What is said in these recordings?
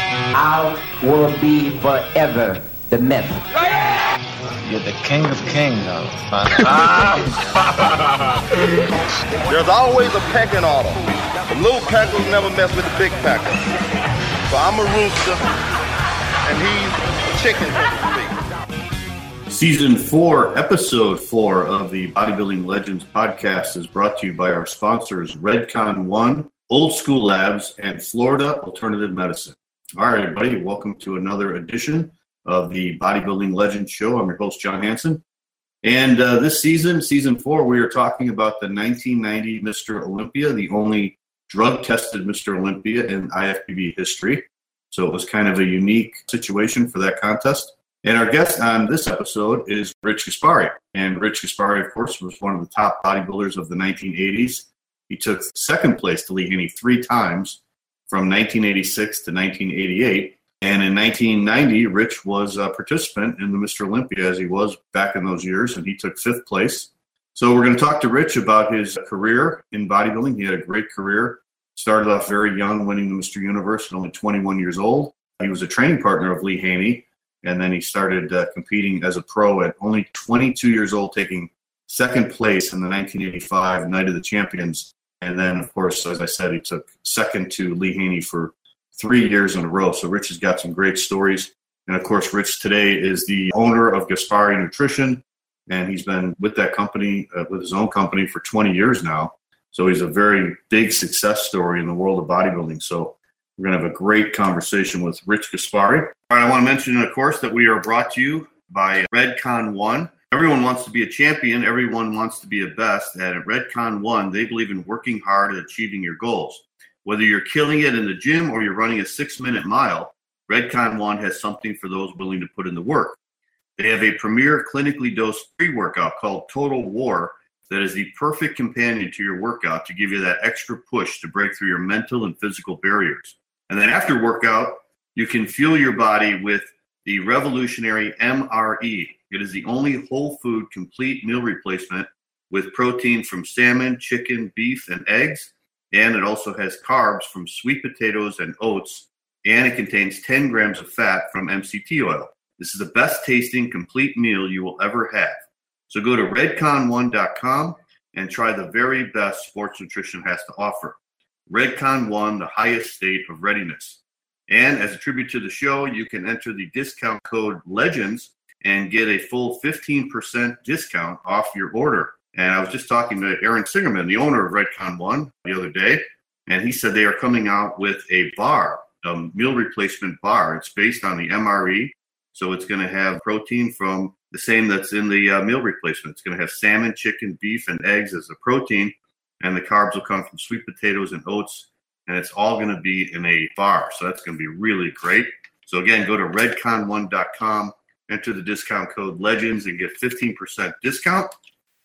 I will be forever the myth. You're the king of kings, There's always a pecking order. The little peckers never mess with the big pecker. So I'm a rooster, and he's a chicken, so to speak. Season 4, Episode 4 of the Bodybuilding Legends podcast is brought to you by our sponsors, Redcon One, Old School Labs, and Florida Alternative Medicine. All right, everybody, welcome to another edition of the Bodybuilding Legends show. I'm your host, John Hansen. And this season, Season 4, we are talking about the 1990 Mr. Olympia, the only drug-tested Mr. Olympia in IFBB history. So it was kind of a unique situation for that contest. And our guest on this episode is Rich Gaspari. And Rich Gaspari, of course, was one of the top bodybuilders of the 1980s. He took second place to Lee Haney 3 times from 1986 to 1988. And in 1990, Rich was a participant in the Mr. Olympia as he was back in those years, and he took 5th place. So we're going to talk to Rich about his career in bodybuilding. He had a great career. Started off very young, winning the Mr. Universe at only 21 years old. He was a training partner of Lee Haney. And then he started competing as a pro at only 22 years old, taking second place in the 1985 Night of the Champions. And then, of course, as I said, he took second to Lee Haney for 3 years in a row. So Rich has got some great stories. And, of course, Rich today is the owner of Gaspari Nutrition. And he's been with that company, with his own company for 20 years now. So he's a very big success story in the world of bodybuilding. So we're going to have a great conversation with Rich Gaspari. All right, I want to mention, of course, that we are brought to you by Redcon One. Everyone wants to be a champion. Everyone wants to be a best. And at Redcon One, they believe in working hard at achieving your goals. Whether you're killing it in the gym or you're running a 6-minute mile, Redcon One has something for those willing to put in the work. They have a premier clinically dosed pre-workout called Total War that is the perfect companion to your workout to give you that extra push to break through your mental and physical barriers. And then after workout, you can fuel your body with the revolutionary MRE. It is the only whole food complete meal replacement with protein from salmon, chicken, beef, and eggs. And it also has carbs from sweet potatoes and oats. And it contains 10 grams of fat from MCT oil. This is the best tasting complete meal you will ever have. So go to redcon1.com and try the very best sports nutrition has to offer. Redcon One, the highest state of readiness. And as a tribute to the show, you can enter the discount code LEGENDS and get a full 15% discount off your order. And I was just talking to Aaron Singerman, the owner of Redcon One, the other day, and he said they are coming out with a bar, a meal replacement bar. It's based on the MRE, so it's going to have protein from the same that's in the meal replacement. It's going to have salmon, chicken, beef, and eggs as a protein. And the carbs will come from sweet potatoes and oats, and it's all going to be in a bar. So that's going to be really great. So again, go to redcon1.com, enter the discount code LEGENDS, and get 15% discount.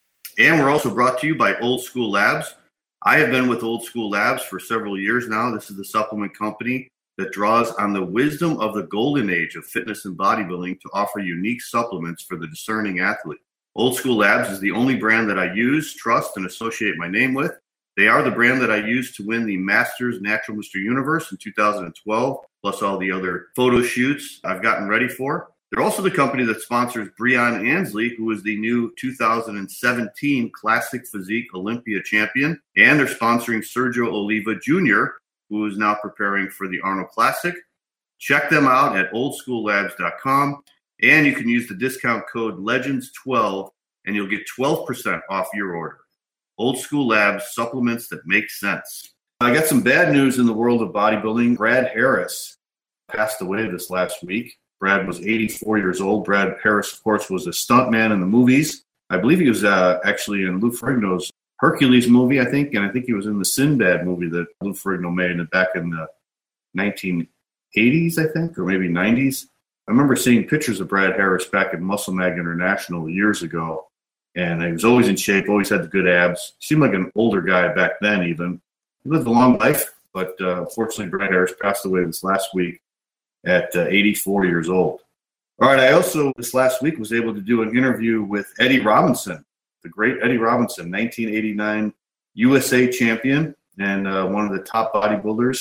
And we're also brought to you by Old School Labs. I have been with Old School Labs for several years now. This is the supplement company that draws on the wisdom of the golden age of fitness and bodybuilding to offer unique supplements for the discerning athlete. Old School Labs is the only brand that I use, trust, and associate my name with. They are the brand that I used to win the Masters Natural Mr. Universe in 2012, plus all the other photo shoots I've gotten ready for. They're also the company that sponsors Breon Ansley, who is the new 2017 Classic Physique Olympia champion. And they're sponsoring Sergio Oliva Jr., who is now preparing for the Arnold Classic. Check them out at oldschoollabs.com. And you can use the discount code LEGENDS12, and you'll get 12% off your order. Old School Labs, supplements that make sense. I got some bad news in the world of bodybuilding. Brad Harris passed away this last week. Brad was 84 years old. Brad Harris, of course, was a stuntman in the movies. I believe he was actually in Lou Ferrigno's Hercules movie, I think, and I think he was in the Sinbad movie that Lou Ferrigno made back in the 1980s, I think, or maybe 90s. I remember seeing pictures of Brad Harris back at Muscle Mag International years ago, and he was always in shape, always had the good abs. Seemed like an older guy back then even. He lived a long life, but unfortunately Brad Harris passed away this last week at 84 years old. All right, I also, this last week, was able to do an interview with Eddie Robinson, the great Eddie Robinson, 1989 USA champion and one of the top bodybuilders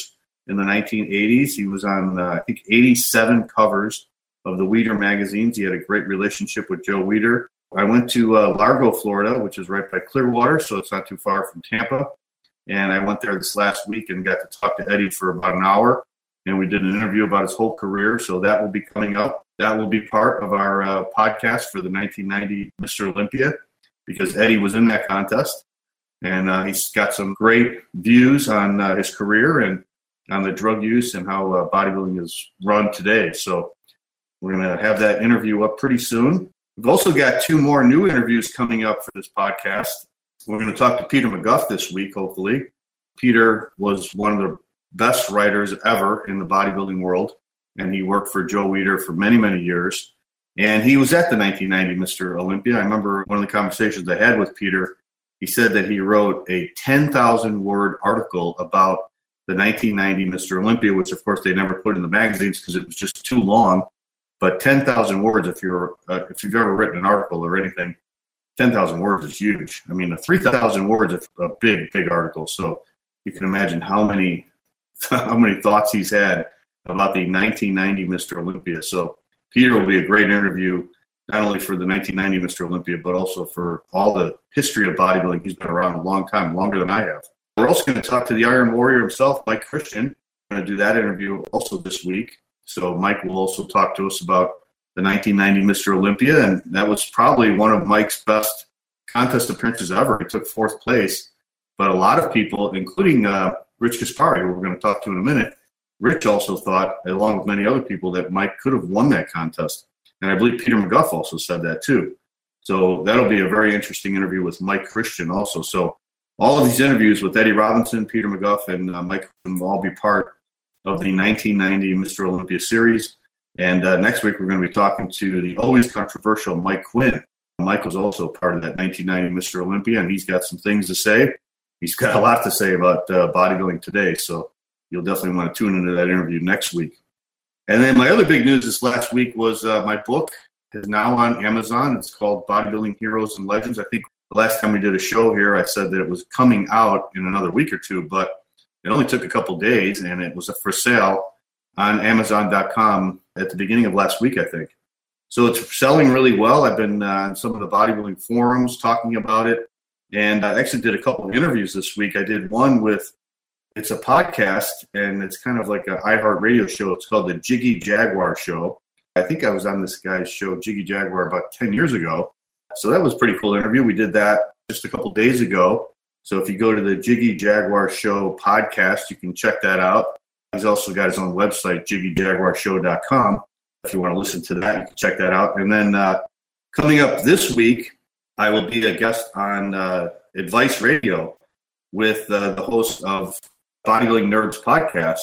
in the 1980s. He was on, I think, 87 covers of the Weider magazines. He had a great relationship with Joe Weider. I went to Largo, Florida, which is right by Clearwater, so it's not too far from Tampa. And I went there this last week and got to talk to Eddie for about an hour. And we did an interview about his whole career. So that will be coming up. That will be part of our podcast for the 1990 Mr. Olympia, because Eddie was in that contest. And he's got some great views on his career and on the drug use and how bodybuilding is run today. So we're going to have that interview up pretty soon. We've also got 2 more new interviews coming up for this podcast. We're going to talk to Peter McGuff this week, hopefully. Peter was one of the best writers ever in the bodybuilding world, and he worked for Joe Weider for many, many years. And he was at the 1990 Mr. Olympia. I remember one of the conversations I had with Peter. He said that he wrote a 10,000-word article about the 1990 Mr. Olympia, which, of course, they never put in the magazines because it was just too long. But 10,000 words, if you've ever written an article or anything, 10,000 words is huge. I mean, 3,000 words is a big, big article. So you can imagine how many thoughts he's had about the 1990 Mr. Olympia. So Peter will be a great interview, not only for the 1990 Mr. Olympia, but also for all the history of bodybuilding. He's been around a long time, longer than I have. We're also going to talk to the Iron Warrior himself, Mike Christian. We're going to do that interview also this week. So Mike will also talk to us about the 1990 Mr. Olympia, and that was probably one of Mike's best contest appearances ever. He took 4th place, but a lot of people, including Rich Gaspari, who we're going to talk to in a minute, Rich also thought, along with many other people, that Mike could have won that contest. And I believe Peter McGuff also said that too. So that'll be a very interesting interview with Mike Christian also. So all of these interviews with Eddie Robinson, Peter McGuff, and Mike will all be part of the 1990 Mr. Olympia series. And next week, we're going to be talking to the always controversial Mike Quinn. Mike was also part of that 1990 Mr. Olympia, and he's got some things to say. He's got a lot to say about bodybuilding today, so you'll definitely want to tune into that interview next week. And then my other big news this last week was my book is now on Amazon. It's called Bodybuilding Heroes and Legends. I think the last time we did a show here, I said that it was coming out in another week or 2, but it only took a couple days, and it was for sale on Amazon.com at the beginning of last week, I think. So it's selling really well. I've been on some of the bodybuilding forums talking about it, and I actually did a couple of interviews this week. I did one with, it's a podcast, and it's kind of like an iHeartRadio show. It's called the Jiggy Jaguar Show. I think I was on this guy's show, Jiggy Jaguar, about 10 years ago. So that was a pretty cool interview. We did that just a couple days ago. So if you go to the Jiggy Jaguar Show podcast, you can check that out. He's also got his own website, jiggyjaguarshow.com. If you want to listen to that, you can check that out. And then coming up this week, I will be a guest on Advice Radio with the host of Bodybuilding Nerds podcast,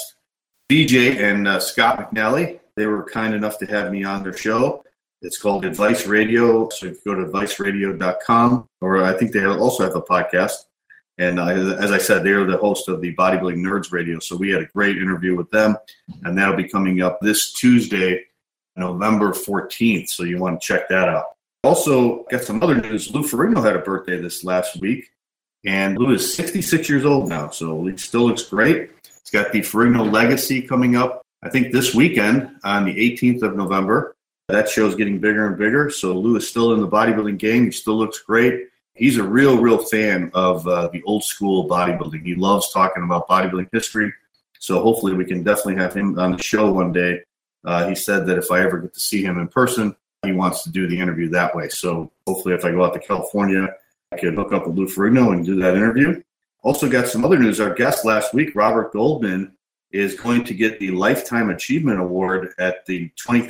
BJ and Scott McNally. They were kind enough to have me on their show. It's called Advice Radio. So if you go to adviceradio.com, or I think they also have a podcast. And as I said, they're the host of the Bodybuilding Nerds Radio. So we had a great interview with them, and that'll be coming up this Tuesday, November 14th. So you want to check that out. Also, got some other news. Lou Ferrigno had a birthday this last week, and Lou is 66 years old now. So he still looks great. He's got the Ferrigno Legacy coming up, I think this weekend on the 18th of November. That show's getting bigger and bigger. So Lou is still in the bodybuilding game. He still looks great. He's a real fan of the old school bodybuilding. He loves talking about bodybuilding history. So hopefully we can definitely have him on the show one day. He said that if I ever get to see him in person, he wants to do the interview that way. So hopefully if I go out to California, I could hook up with Lou Ferrigno and do that interview. Also got some other news. Our guest last week, Robert Goldman, is going to get the Lifetime Achievement Award at the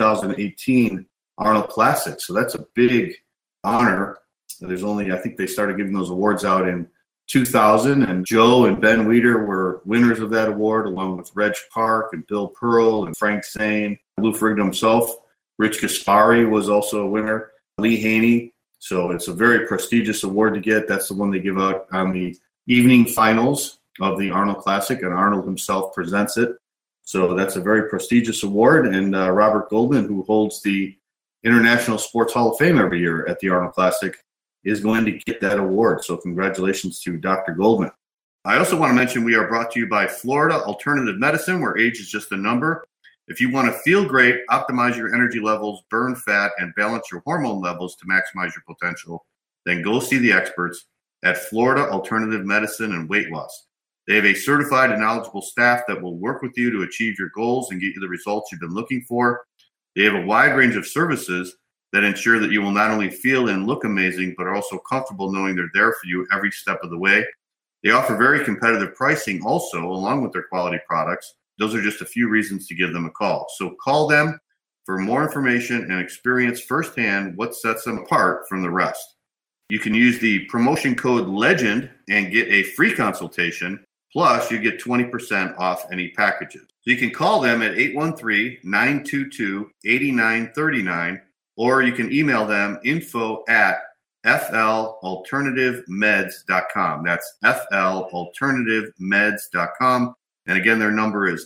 2018 Arnold Classic. So that's a big honor. There's only, I think they started giving those awards out in 2000, and Joe and Ben Weider were winners of that award, along with Reg Park and Bill Pearl and Frank Zane, Lou Ferrigno himself. Rich Gaspari was also a winner, Lee Haney. So it's a very prestigious award to get. That's the one they give out on the evening finals of the Arnold Classic, and Arnold himself presents it. So that's a very prestigious award, and Robert Goldman, who holds the International Sports Hall of Fame every year at the Arnold Classic, is going to get that award. So congratulations to Dr. Goldman. I also want to mention we are brought to you by Florida Alternative Medicine, where age is just a number. If you want to feel great, optimize your energy levels, burn fat, and balance your hormone levels to maximize your potential, then go see the experts at Florida Alternative Medicine and Weight Loss. They have a certified and knowledgeable staff that will work with you to achieve your goals and get you the results you've been looking for. They have a wide range of services that ensure that you will not only feel and look amazing, but are also comfortable knowing they're there for you every step of the way. They offer very competitive pricing also, along with their quality products. Those are just a few reasons to give them a call. So call them for more information and experience firsthand what sets them apart from the rest. You can use the promotion code LEGEND and get a free consultation. Plus, you get 20% off any packages. So you can call them at 813-922-8939, or you can email them info@flalternativemeds.com. That's flalternativemeds.com. And again, their number is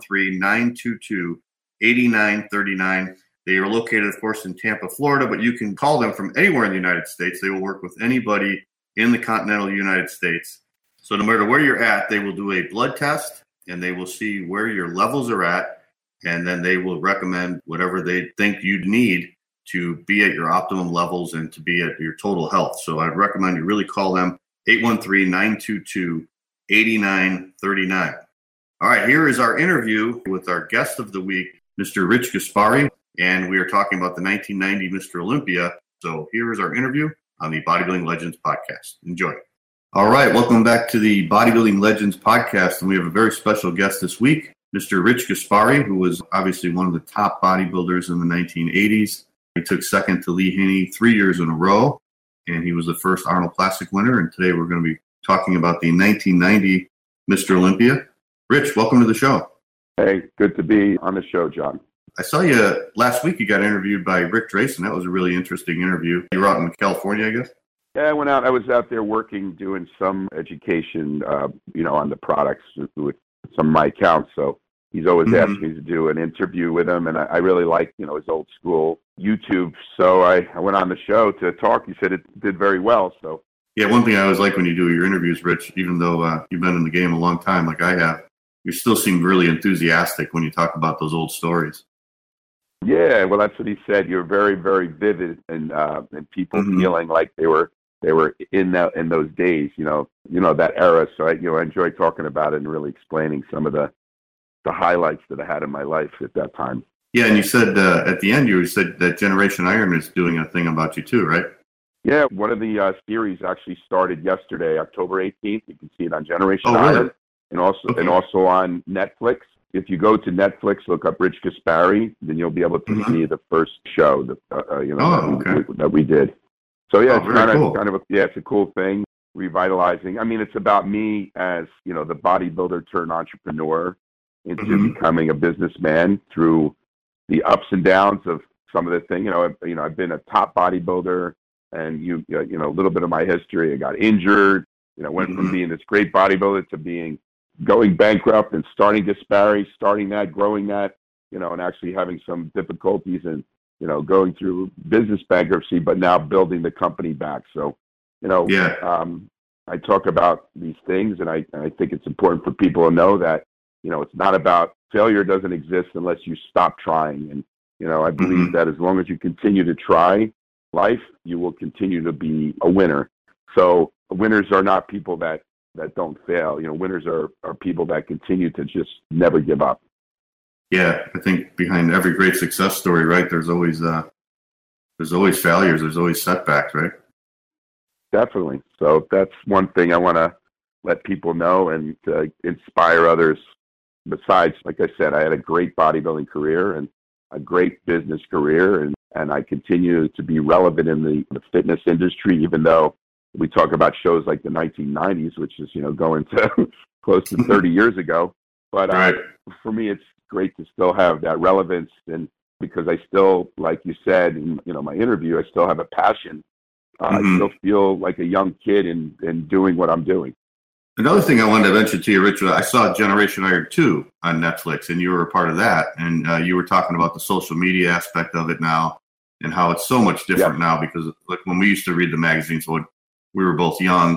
813-922-8939. They are located, of course, in Tampa, Florida, but you can call them from anywhere in the United States. They will work with anybody in the continental United States. So no matter where you're at, they will do a blood test, and they will see where your levels are at, and then they will recommend whatever they think you'd need to be at your optimum levels and to be at your total health. So I'd recommend you really call them, 813-922-8939. All right, here is our interview with our guest of the week, Mr. Rich Gaspari, and we are talking about the 1990 Mr. Olympia. So here is our interview on the Bodybuilding Legends podcast. Enjoy. All right, welcome back to the Bodybuilding Legends podcast, and we have a very special guest this week, Mr. Rich Gaspari, who was obviously one of the top bodybuilders in the 1980s. He took second to Lee Haney 3 years in a row, and he was the first Arnold Classic winner, and today we're going to be talking about the 1990 Mr. Olympia. Rich, welcome to the show. Hey, good to be on the show, John. I saw you last week. You got interviewed by Rick Drayson. That was a really interesting interview. You were out in California, I guess? Yeah, I went out. I was out there working, doing some education, on the products with some of my accounts. So he's always asked me to do an interview with him, and I really like, his old school YouTube. So I went on the show to talk. He said it did very well. So yeah, one thing I always like when you do your interviews, Rich, even though you've been in the game a long time like I have, you still seem really enthusiastic when you talk about those old stories. Yeah, well, that's what he said. You're very, very vivid, and people feeling like they were in those days, that era. So I enjoy talking about it and really explaining some of the highlights that I had in my life at that time. Yeah, and you said at the end, you said that Generation Iron is doing a thing about you too, right? Yeah, one of the series actually started yesterday, October 18th. You can see it on Generation Iron. Really? And also on Netflix. If you go to Netflix, look up Rich Gaspari, then you'll be able to see the first show that we did. So yeah, it's a cool thing, revitalizing. I mean, it's about me as the bodybuilder turned entrepreneur into becoming a businessman through the ups and downs of some of the things. I've been a top bodybuilder, and a little bit of my history. I got injured. Went from being this great bodybuilder to going bankrupt and starting Gaspari, growing that, and actually having some difficulties and, going through business bankruptcy, but now building the company back. So, I talk about these things, and I think it's important for people to know that, it's not about failure doesn't exist unless you stop trying. And, I believe that as long as you continue to try life, you will continue to be a winner. So winners are not people that don't fail. Winners are people that continue to just never give up. Yeah, I think behind every great success story, right, there's always failures, there's always setbacks, right? Definitely. So that's one thing I want to let people know and inspire others. Besides, like I said, I had a great bodybuilding career and a great business career, and I continue to be relevant in the fitness industry, even though we talk about shows like the 1990s, which is, going to close to 30 years ago. But for me, it's great to still have that relevance. And because I still, like you said in my interview, I still have a passion. I still feel like a young kid in doing what I'm doing. Another thing I wanted to mention to you, Richard, I saw Generation Iron 2 on Netflix, and you were a part of that. And you were talking about the social media aspect of it now and how it's so much different now, because like when we used to read the magazines, we were both young,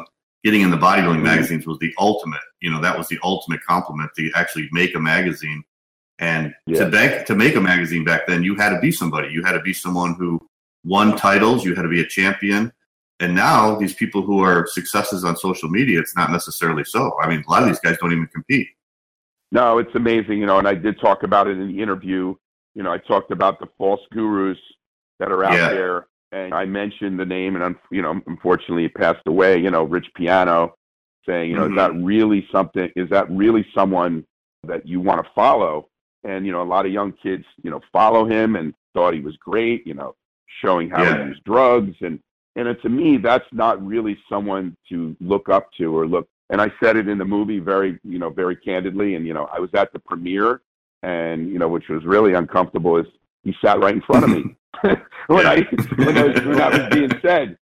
getting in the bodybuilding magazines was the ultimate. That was the ultimate compliment to actually make a magazine. And to make a magazine back then, you had to be somebody. You had to be someone who won titles. You had to be a champion. And now these people who are successes on social media, it's not necessarily so. I mean, a lot of these guys don't even compete. No, it's amazing, and I did talk about it in the interview. I talked about the false gurus that are out there, and I mentioned the name, and unfortunately he passed away, Rich Piano, saying, is that really something? Is that really someone that you want to follow? And, a lot of young kids, follow him and thought he was great, showing how he used drugs. And to me, that's not really someone to look up to or look. And I said it in the movie very, very candidly. And, I was at the premiere and, which was really uncomfortable, is he sat right in front of me when that was being said.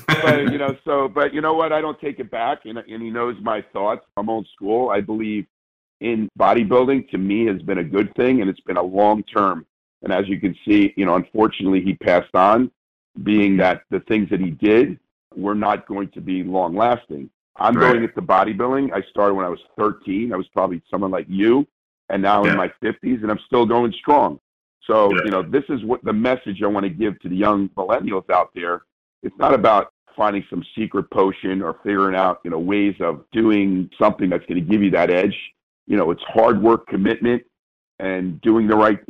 But, but you know what? I don't take it back. And he knows my thoughts. I'm old school. I believe in bodybuilding, to me, has been a good thing, and it's been a long term. And as you can see, unfortunately, he passed on, being that the things that he did were not going to be long lasting. I'm going into bodybuilding. I started when I was 13. I was probably someone like you, and now in my 50s, and I'm still going strong. So, this is what the message I want to give to the young millennials out there. It's not about finding some secret potion or figuring out, ways of doing something that's going to give you that edge. It's hard work, commitment, and doing the right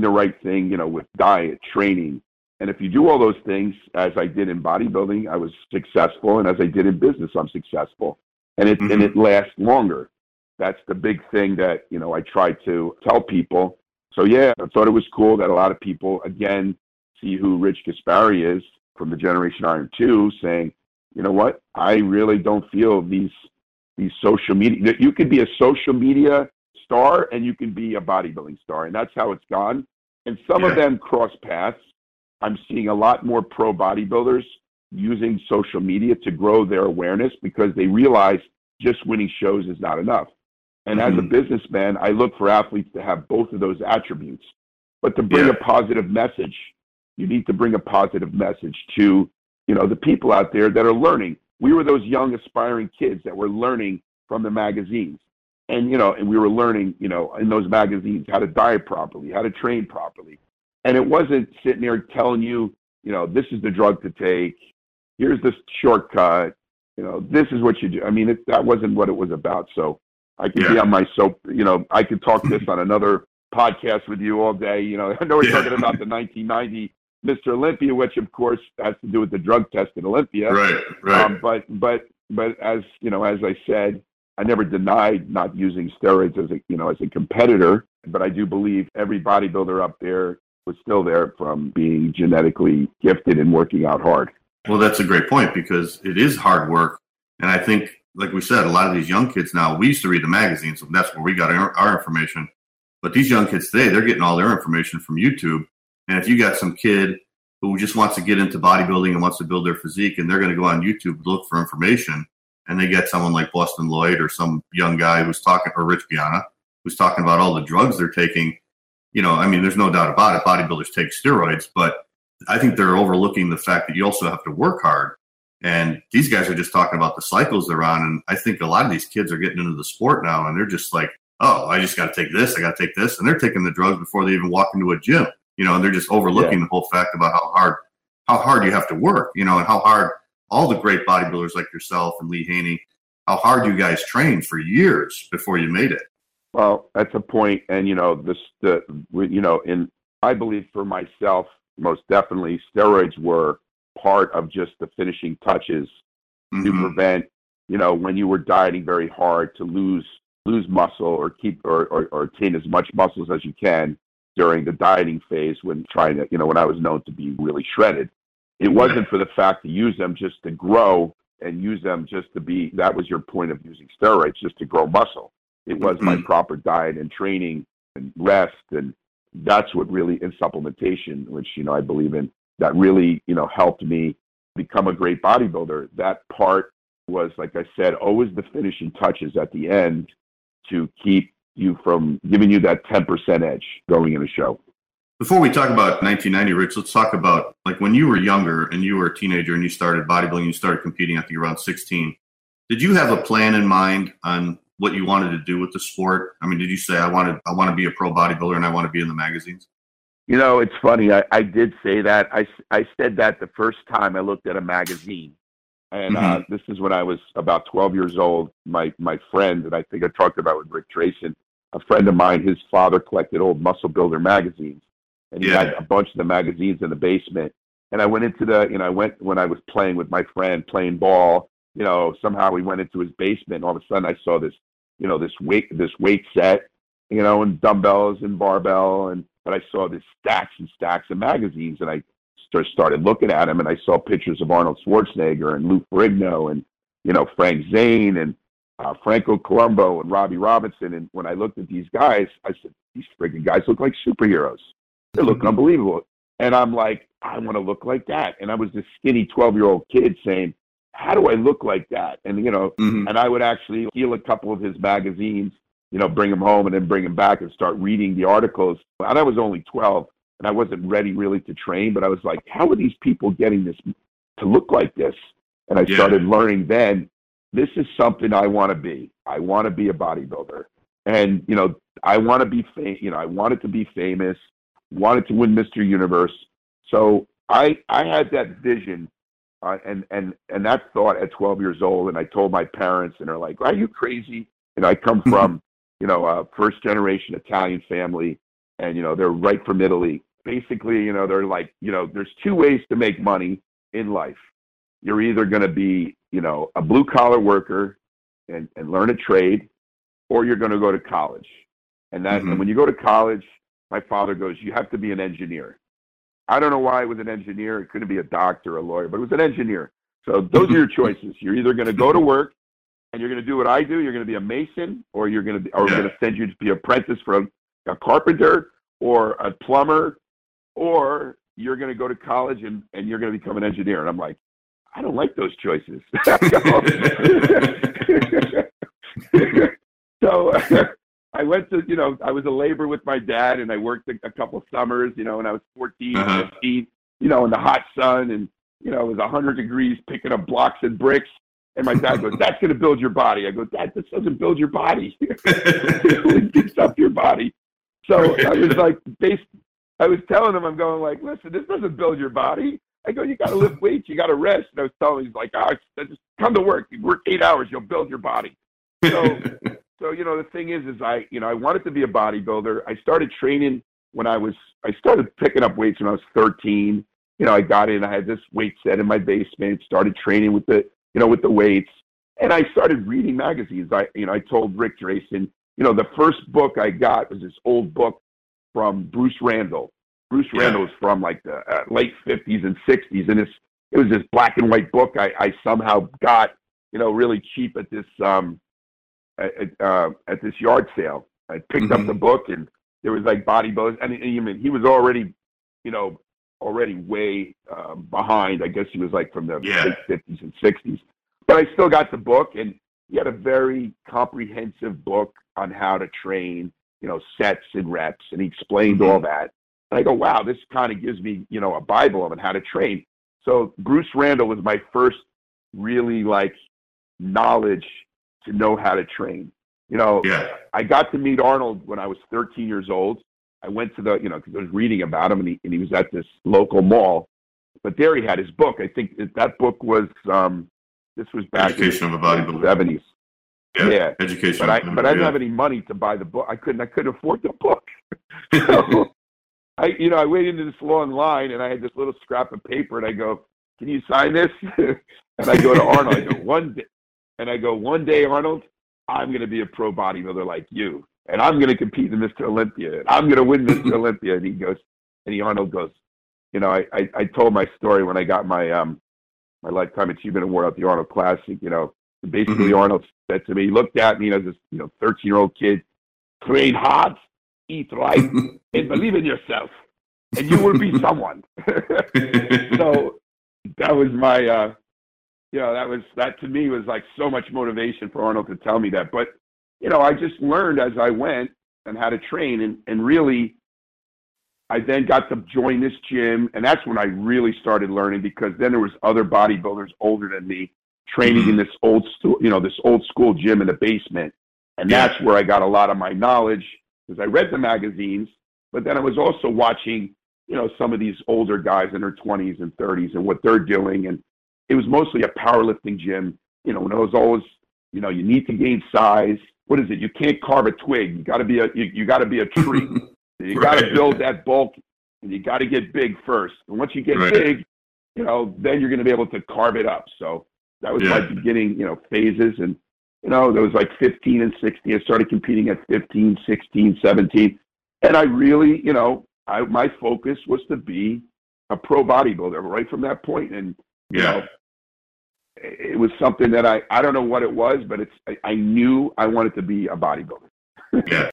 thing, with diet, training. And if you do all those things, as I did in bodybuilding, I was successful. And as I did in business, I'm successful. And it lasts longer. That's the big thing that, I try to tell people. So, I thought it was cool that a lot of people, again, see who Rich Gaspari is from the Generation Iron 2, saying, you know what, I really don't feel these social media. You could be a social media star and you can be a bodybuilding star, and that's how it's gone. And some of them cross paths. I'm seeing a lot more pro bodybuilders using social media to grow their awareness because they realize just winning shows is not enough. And as a businessman, I look for athletes to have both of those attributes. But to bring a positive message, you need to bring a positive message to, the people out there that are learning. We were those young aspiring kids that were learning from the magazines. And, and we were learning, in those magazines how to diet properly, how to train properly. And it wasn't sitting there telling you, this is the drug to take. Here's this shortcut. This is what you do. I mean, that wasn't what it was about. So I could be on my soap. I could talk this on another podcast with you all day. I know we're talking about the 1990 Mr. Olympia, which of course has to do with the drug test in Olympia. Right. But as as I said, I never denied not using steroids as a competitor. But I do believe every bodybuilder up there was still there from being genetically gifted and working out hard. Well, that's a great point because it is hard work. And I think, like we said, a lot of these young kids now, we used to read the magazines, and that's where we got our information. But these young kids today, they're getting all their information from YouTube. And if you got some kid who just wants to get into bodybuilding and wants to build their physique, and they're going to go on YouTube to look for information, and they get someone like Boston Lloyd or some young guy who's talking, or Rich Piana, who's talking about all the drugs they're taking, there's no doubt about it. Bodybuilders take steroids, but I think they're overlooking the fact that you also have to work hard. And these guys are just talking about the cycles they're on. And I think a lot of these kids are getting into the sport now, and they're just like, oh, I just got to take this. I got to take this. And they're taking the drugs before they even walk into a gym, and they're just overlooking the whole fact about how hard you have to work, and how hard all the great bodybuilders like yourself and Lee Haney, how hard you guys trained for years before you made it. Well, that's a point. And, I believe for myself, most definitely steroids were part of just the finishing touches to prevent, when you were dieting very hard to lose muscle or keep or attain as much muscles as you can during the dieting phase when trying to, when I was known to be really shredded. It wasn't for the fact to use them just to grow and use them just to be, that was your point of using steroids, just to grow muscle. It was my proper diet and training and rest. And that's what really, in supplementation, which, I believe in, that really, helped me become a great bodybuilder. That part was, like I said, always the finishing touches at the end to keep you from giving you that 10% edge going in a show. Before we talk about 1990, Rich, let's talk about like when you were younger and you were a teenager and you started bodybuilding, you started competing, I think around 16. Did you have a plan in mind on what you wanted to do with the sport? I mean, did you say I want to be a pro bodybuilder and I want to be in the magazines? You know, it's funny. I did say that. I said that the first time I looked at a magazine. And this is when I was about 12 years old. My friend, and I think I talked about with Rick Drayson, a friend of mine, his father collected old Muscle Builder magazines. And he had a bunch of the magazines in the basement. And I went into when I was playing with my friend, playing ball, somehow we went into his basement. And all of a sudden I saw this, this weight set, and dumbbells and barbell. But I saw this stacks and stacks of magazines. And I started looking at them, and I saw pictures of Arnold Schwarzenegger and Lou Ferrigno and, Frank Zane and Franco Columbu and Robbie Robinson. And when I looked at these guys, I said, these freaking guys look like superheroes. They're looking unbelievable. And I'm like, I want to look like that. And I was this skinny 12-year-old kid saying, how do I look like that? And, and I would actually steal a couple of his magazines, bring them home and then bring them back and start reading the articles. And I was only 12. And I wasn't ready really to train, but I was like, how are these people getting this to look like this? And I started learning then, this is something I want to be. I want to be a bodybuilder. And, I want to be I wanted to be famous, wanted to win Mr. Universe. So I had that vision and that thought at 12 years old. And I told my parents, and they're like, are you crazy? I come from, a first generation Italian family, and, they're right from Italy. Basically, they're like, there's two ways to make money in life. You're either going to be, a blue collar worker and learn a trade, or you're going to go to college. And and when you go to college, my father goes, you have to be an engineer. I don't know why it was an engineer. It couldn't be a doctor or a lawyer, but it was an engineer. So those are your choices. You're either going to go to work and you're going to do what I do. You're going to be a mason, or we're going to send you to be an apprentice for a carpenter or a plumber, or you're going to go to college and you're going to become an engineer. And I'm like, I don't like those choices. So I went to, I was a laborer with my dad, and I worked a couple of summers, when I was 14, 15, in the hot sun, and, it was 100 degrees picking up blocks and bricks. And my dad goes, that's going to build your body. I go, Dad, this doesn't build your body. It picks up your body. So I was like, I was telling him, I'm going like, listen, this doesn't build your body. I go, you got to lift weights, you got to rest. And I was telling him, he's like, just come to work. You work 8 hours, you'll build your body. So the thing is I wanted to be a bodybuilder. I started training I started picking up weights when I was 13. I got in, I had this weight set in my basement, started training with the weights. And I started reading magazines. I told Rick Drayson, the first book I got was this old book from Bruce Randall. Bruce Randall was from like the late 50s and 60s. And it was this black and white book I somehow got, really cheap at this at this yard sale. I picked up the book, and there was like bodybuilders. And he was already, already way behind. I guess he was like from the late 50s and 60s. But I still got the book, and he had a very comprehensive book on how to train, sets and reps, and he explained all that. And I go, wow, this kind of gives me, a Bible on how to train. So Bruce Randall was my first really like knowledge to know how to train. I got to meet Arnold when I was 13 years old. I went to because I was reading about him, and he was at this local mall. But there he had his book. I think that book was, this was back Education in of a Bodybuilder. the 70s. Yeah. Education. But I didn't have any money to buy the book. I couldn't afford the book. So I waited into this long line, and I had this little scrap of paper, and I go, can you sign this? And I go to Arnold. I go, one day, Arnold, I'm going to be a pro bodybuilder like you, and I'm going to compete in Mr. Olympia, and I'm going to win Mr. Olympia. And Arnold goes, I told my story when I got my my Lifetime Achievement Award at the Arnold Classic. Basically Arnold said to me, he looked at me as this 13-year-old kid, train hard, eat right, and believe in yourself, and you will be someone. So that was my that to me was like so much motivation for Arnold to tell me that. But I just learned as I went and how to train, and really I then got to join this gym, and that's when I really started learning, because then there was other bodybuilders older than me training in this old school gym in the basement. And that's where I got a lot of my knowledge, because I read the magazines, but then I was also watching, some of these older guys in their 20s and 30s and what they're doing. And it was mostly a powerlifting gym, and it was always, you need to gain size. What is it? You can't carve a twig. You got to be a tree. You got to build that bulk, and you got to get big first. And once you get big, then you're going to be able to carve it up. So that was my beginning, phases. And, there was like 15 and 16. I started competing at 15, 16, 17. And I really, my focus was to be a pro bodybuilder right from that point. And, it was something that I don't know what it was, but I knew I wanted to be a bodybuilder. Yeah.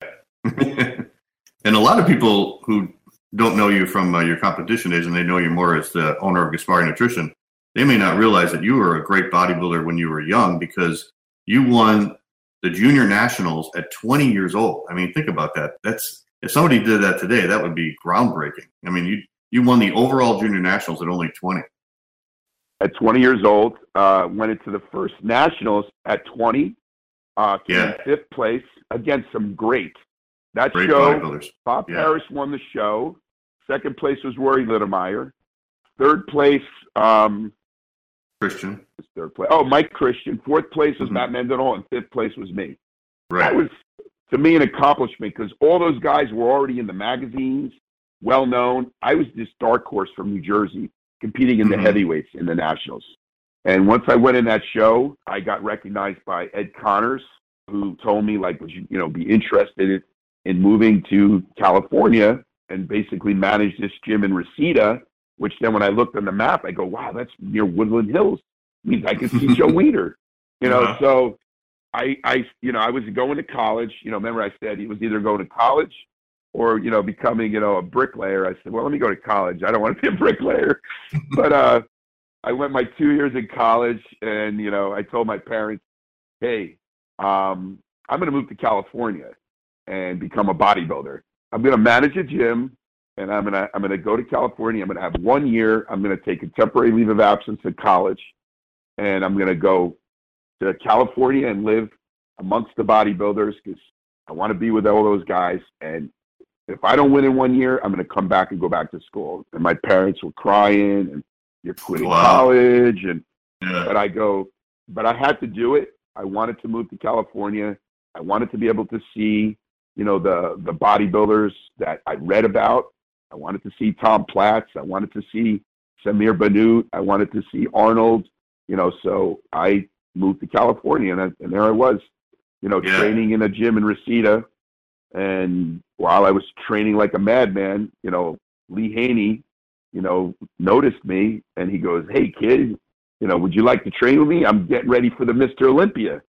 And a lot of people who don't know you from your competition days, and they know you more as the owner of Gaspari Nutrition, they may not realize that you were a great bodybuilder when you were young, because you won the junior nationals at 20 years old. I mean, think about that. If somebody did that today, that would be groundbreaking. I mean, you won the overall junior nationals at only 20. At 20 years old, went into the first nationals at 20, came in fifth place against some great show. Bob Parrish won the show. Second place was Rory Littermeyer. Third place, Christian. Third place. Oh, Mike Christian. Fourth place was Matt Mendenhall, and fifth place was me. Right. That was, to me, an accomplishment, because all those guys were already in the magazines, well known. I was this dark horse from New Jersey, competing in the heavyweights in the nationals. And once I went in that show, I got recognized by Ed Connors, who told me, would you, be interested in moving to California and basically manage this gym in Reseda, which then when I looked on the map, I go, wow, that's near Woodland Hills. It means I can see Joe Weider. So I was going to college. Remember I said he was either going to college or, becoming, a bricklayer. I said, well, let me go to college. I don't want to be a bricklayer. But I went my 2 years in college, and, I told my parents, hey, I'm going to move to California and become a bodybuilder. I'm going to manage a gym, and I'm going to go to California. I'm going to have 1 year. I'm going to take a temporary leave of absence at college, and I'm going to go to California and live amongst the bodybuilders, because I want to be with all those guys. And if I don't win in 1 year, I'm going to come back and go back to school. And my parents were crying, and you're quitting college. And but I had to do it. I wanted to move to California. I wanted to be able to see, the bodybuilders that I read about. I wanted to see Tom Platz. I wanted to see Samir Bannout. I wanted to see Arnold. So I moved to California, and there I was, training in a gym in Reseda. And while I was training like a madman, Lee Haney, noticed me, and he goes, hey, kid, would you like to train with me? I'm getting ready for the Mr. Olympia.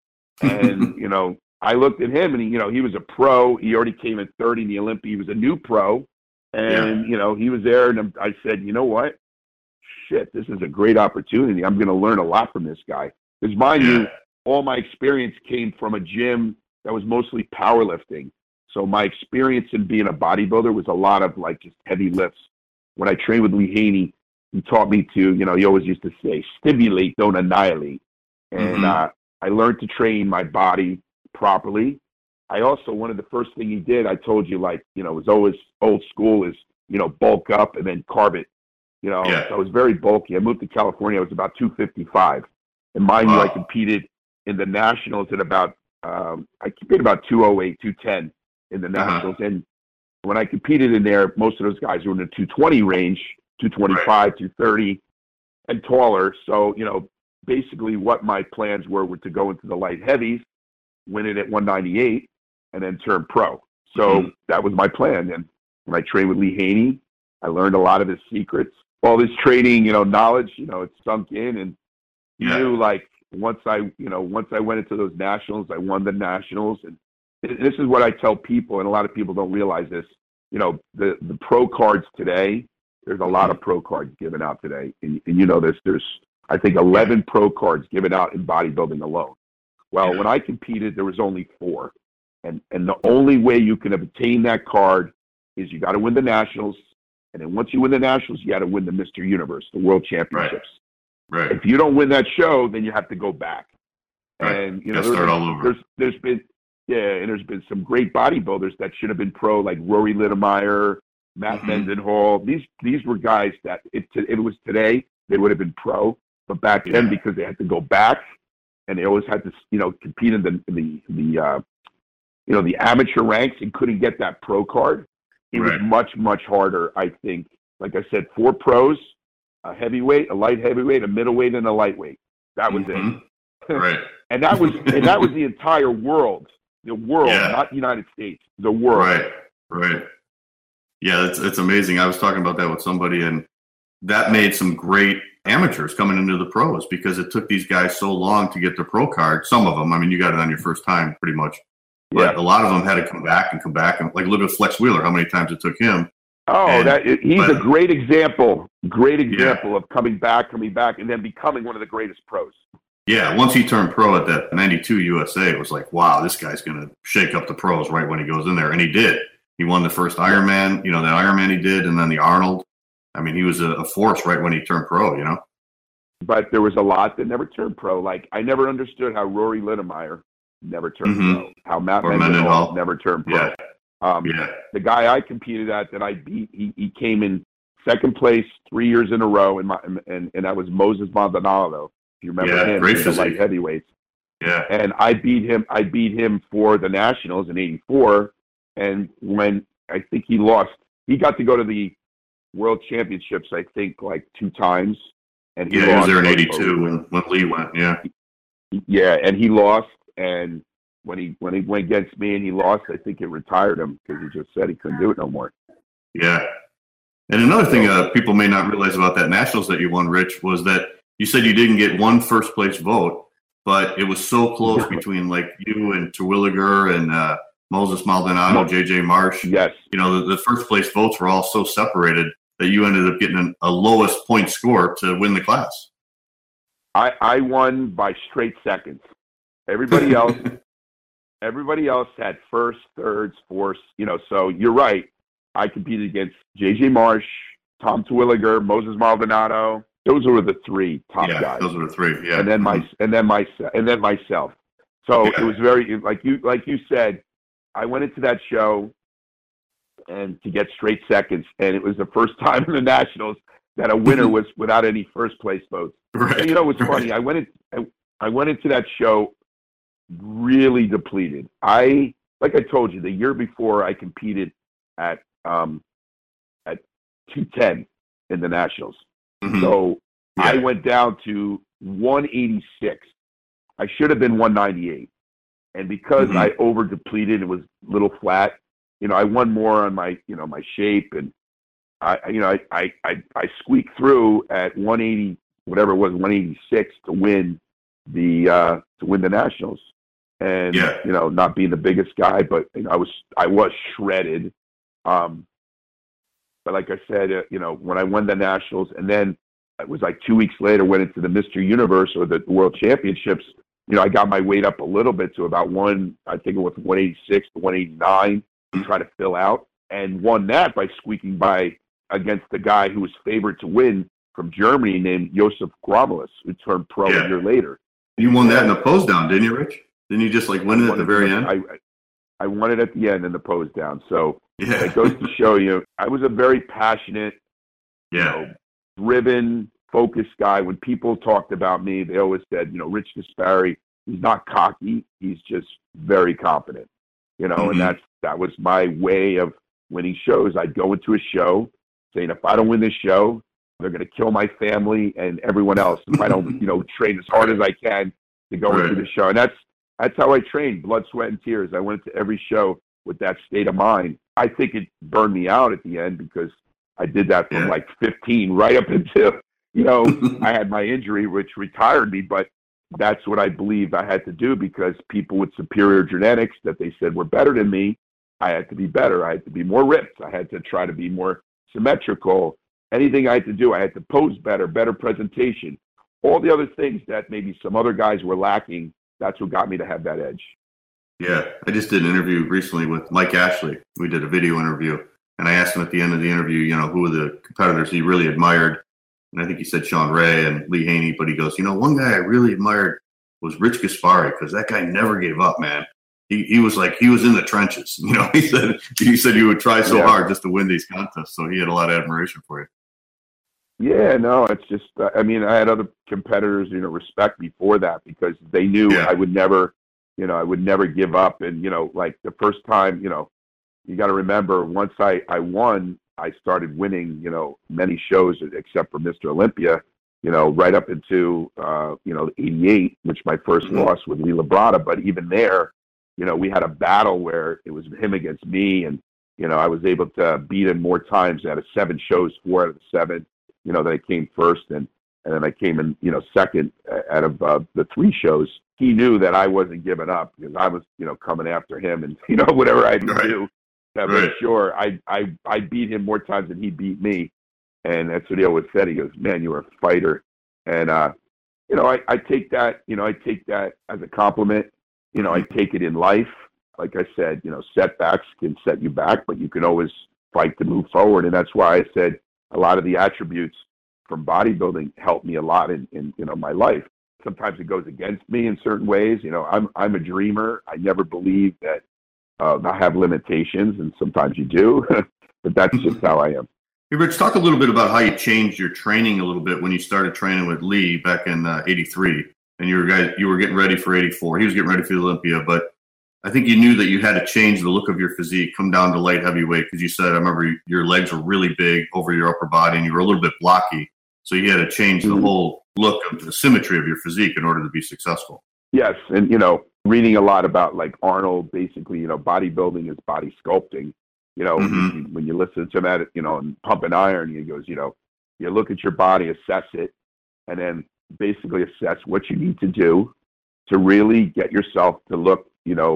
And, I looked at him, and he was a pro. He already came in third in the Olympia. He was a new pro. And, he was there, and I said, you know what? Shit, this is a great opportunity. I'm going to learn a lot from this guy. Because mind you, all my experience came from a gym that was mostly powerlifting. So my experience in being a bodybuilder was a lot of just heavy lifts. When I trained with Lee Haney, he taught me to, he always used to say, stimulate, don't annihilate. And I learned to train my body properly. I also, one of the first thing he did, I told you, it was always old school, is, bulk up and then carb it. So I was very bulky. I moved to California. I was about 255. And mind you, I competed in the nationals at about, I competed about 208, 210 in the nationals. And when I competed in there, most of those guys were in the 220 range, 225, 230, and taller. So, basically what my plans were to go into the light heavies, win it at 198, and then turn pro. So that was my plan. And when I trained with Lee Haney, I learned a lot of his secrets. All this training, knowledge, it sunk in. And you knew, once I went into those nationals, I won the nationals. And this is what I tell people, and a lot of people don't realize this. The pro cards today, there's a lot of pro cards given out today. And there's, I think, 11 pro cards given out in bodybuilding alone. Well, when I competed, there was only 4. And the only way you can obtain that card is you got to win the nationals. And then once you win the nationals, you got to win the Mr. Universe, the world championships. Right. If you don't win that show, then you have to go back. Right. And start all over. There's been some great bodybuilders that should have been pro, like Rory Littemeyer, Matt Mendenhall. These were guys that if it was today, they would have been pro. But back then, because they had to go back, and they always had to, compete in the amateur ranks and couldn't get that pro card. It was much, much harder, I think. Like I said, 4 pros, a heavyweight, a light heavyweight, a middleweight, and a lightweight. That was it. Right. and that was the entire world. The world, not the United States. The world. Right. Yeah, it's amazing. I was talking about that with somebody, and that made some great amateurs coming into the pros because it took these guys so long to get their pro card. Some of them, I mean, you got it on your first time pretty much. But a lot of them had to come back. And like, look at Flex Wheeler, how many times it took him. Oh, he's a great example. Of coming back, and then becoming one of the greatest pros. Yeah, once he turned pro at that 92 USA, it was like, wow, this guy's going to shake up the pros right when he goes in there. And he did. He won the first Ironman, the Ironman he did, and then the Arnold. I mean, he was a force right when he turned pro, But there was a lot that never turned pro. Like, I never understood how Rory Littemeyer never turned pro, how Matt Mendenhall never turned pro. The guy I competed at that I beat, he came in second place 3 years in a row, and that was Moses Maldonado. If you remember him, great the light heavyweights. Yeah. And I beat him for the Nationals in '84, and when I think he lost, he got to go to the World Championships, I think, like 2 times. And he was there in '82 when Lee went. Yeah, and he lost. And when he went against me and he lost, I think it retired him because he just said he couldn't do it no more. Yeah. And another thing people may not realize about that Nationals that you won, Rich, was that you said you didn't get one first place vote, but it was so close between like you and Terwilliger and Moses Maldonado, JJ Marsh. Yes. The first place votes were all so separated that you ended up getting a lowest point score to win the class. I won by straight seconds. Everybody else had first, thirds, fourths, so you're right. I competed against JJ Marsh, Tom Terwilliger, Moses Maldonado. Those were the 3 top guys. Those were the 3. Yeah. And then myself. So it was very, like you said, I went into that show and to get straight seconds, and it was the first time in the Nationals that a winner was without any first place votes. Right. And what's funny? I went into that show really depleted. Like I told you, the year before I competed at 210 in the Nationals. So I went down to 186. I should have been 198. And because I over depleted and was a little flat, I won more on my, my shape, and I squeaked through at 180, whatever it was, 186 to win the Nationals. And not being the biggest guy, but I was shredded. But like I said, when I won the Nationals, and then it was like 2 weeks later, went into the Mr. Universe or the World Championships. I got my weight up a little bit to about I think it was 186 to 189 to try to fill out, and won that by squeaking by against the guy who was favored to win from Germany named Josef Gromelis, who turned pro a year later. You won that in the pose down, didn't you, Rich? Didn't you just win it at the very end? I won it at the end in the pose down. So it goes to show you, I was a very passionate, driven, focused guy. When people talked about me, they always said, Rich Gaspari, he's not cocky. He's just very confident, and that was my way of winning shows. I'd go into a show saying, if I don't win this show, they're going to kill my family and everyone else if I don't, train as hard as I can to go into the show. And that's how I trained, blood, sweat, and tears. I went to every show with that state of mind. I think it burned me out at the end because I did that from like 15 right up until, I had my injury, which retired me. But that's what I believed I had to do because people with superior genetics that they said were better than me, I had to be better. I had to be more ripped. I had to try to be more symmetrical. Anything I had to do, I had to pose better presentation. All the other things that maybe some other guys were lacking, that's what got me to have that edge. Yeah, I just did an interview recently with Mike Ashley. We did a video interview, and I asked him at the end of the interview, who were the competitors he really admired. And I think he said Sean Ray and Lee Haney, but he goes, one guy I really admired was Rich Gaspari, because that guy never gave up, man. He was in the trenches. He said he would try so hard just to win these contests. So he had a lot of admiration for you. Yeah, no, it's just, I had other competitors, respect me for that, because they knew I would never give up. And, like the first time, you got to remember, once I won, I started winning, many shows except for Mr. Olympia, right up into, 88, which my first loss with Lee Labrada. But even there, we had a battle where it was him against me, and, I was able to beat him more times out of 7 shows, 4 out of the 7, that I came first, and then I came in, second out of the 3 shows. He knew that I wasn't giving up, because I was, coming after him, and, whatever I had to do to make sure I beat him more times than he beat me. And that's what he always said. He goes, man, you're a fighter. And, I take that, as a compliment. I take it in life. Like I said, setbacks can set you back, but you can always fight to move forward. And that's why I said a lot of the attributes from bodybuilding helped me a lot in my life. Sometimes it goes against me in certain ways. I'm a dreamer. I never believe that I have limitations, and sometimes you do, but that's just how I am. Hey, Rich, talk a little bit about how you changed your training a little bit when you started training with Lee back in 83, and you were getting ready for 84. He was getting ready for the Olympia, but I think you knew that you had to change the look of your physique, come down to light heavyweight, because you said, I remember your legs were really big over your upper body, and you were a little bit blocky, so you had to change the whole look of the symmetry of your physique in order to be successful. Yes, and, reading a lot about, like, Arnold, basically, bodybuilding is body sculpting. When you listen to him at it, and Pumping Iron, he goes, you look at your body, assess it, and then basically assess what you need to do to really get yourself to look,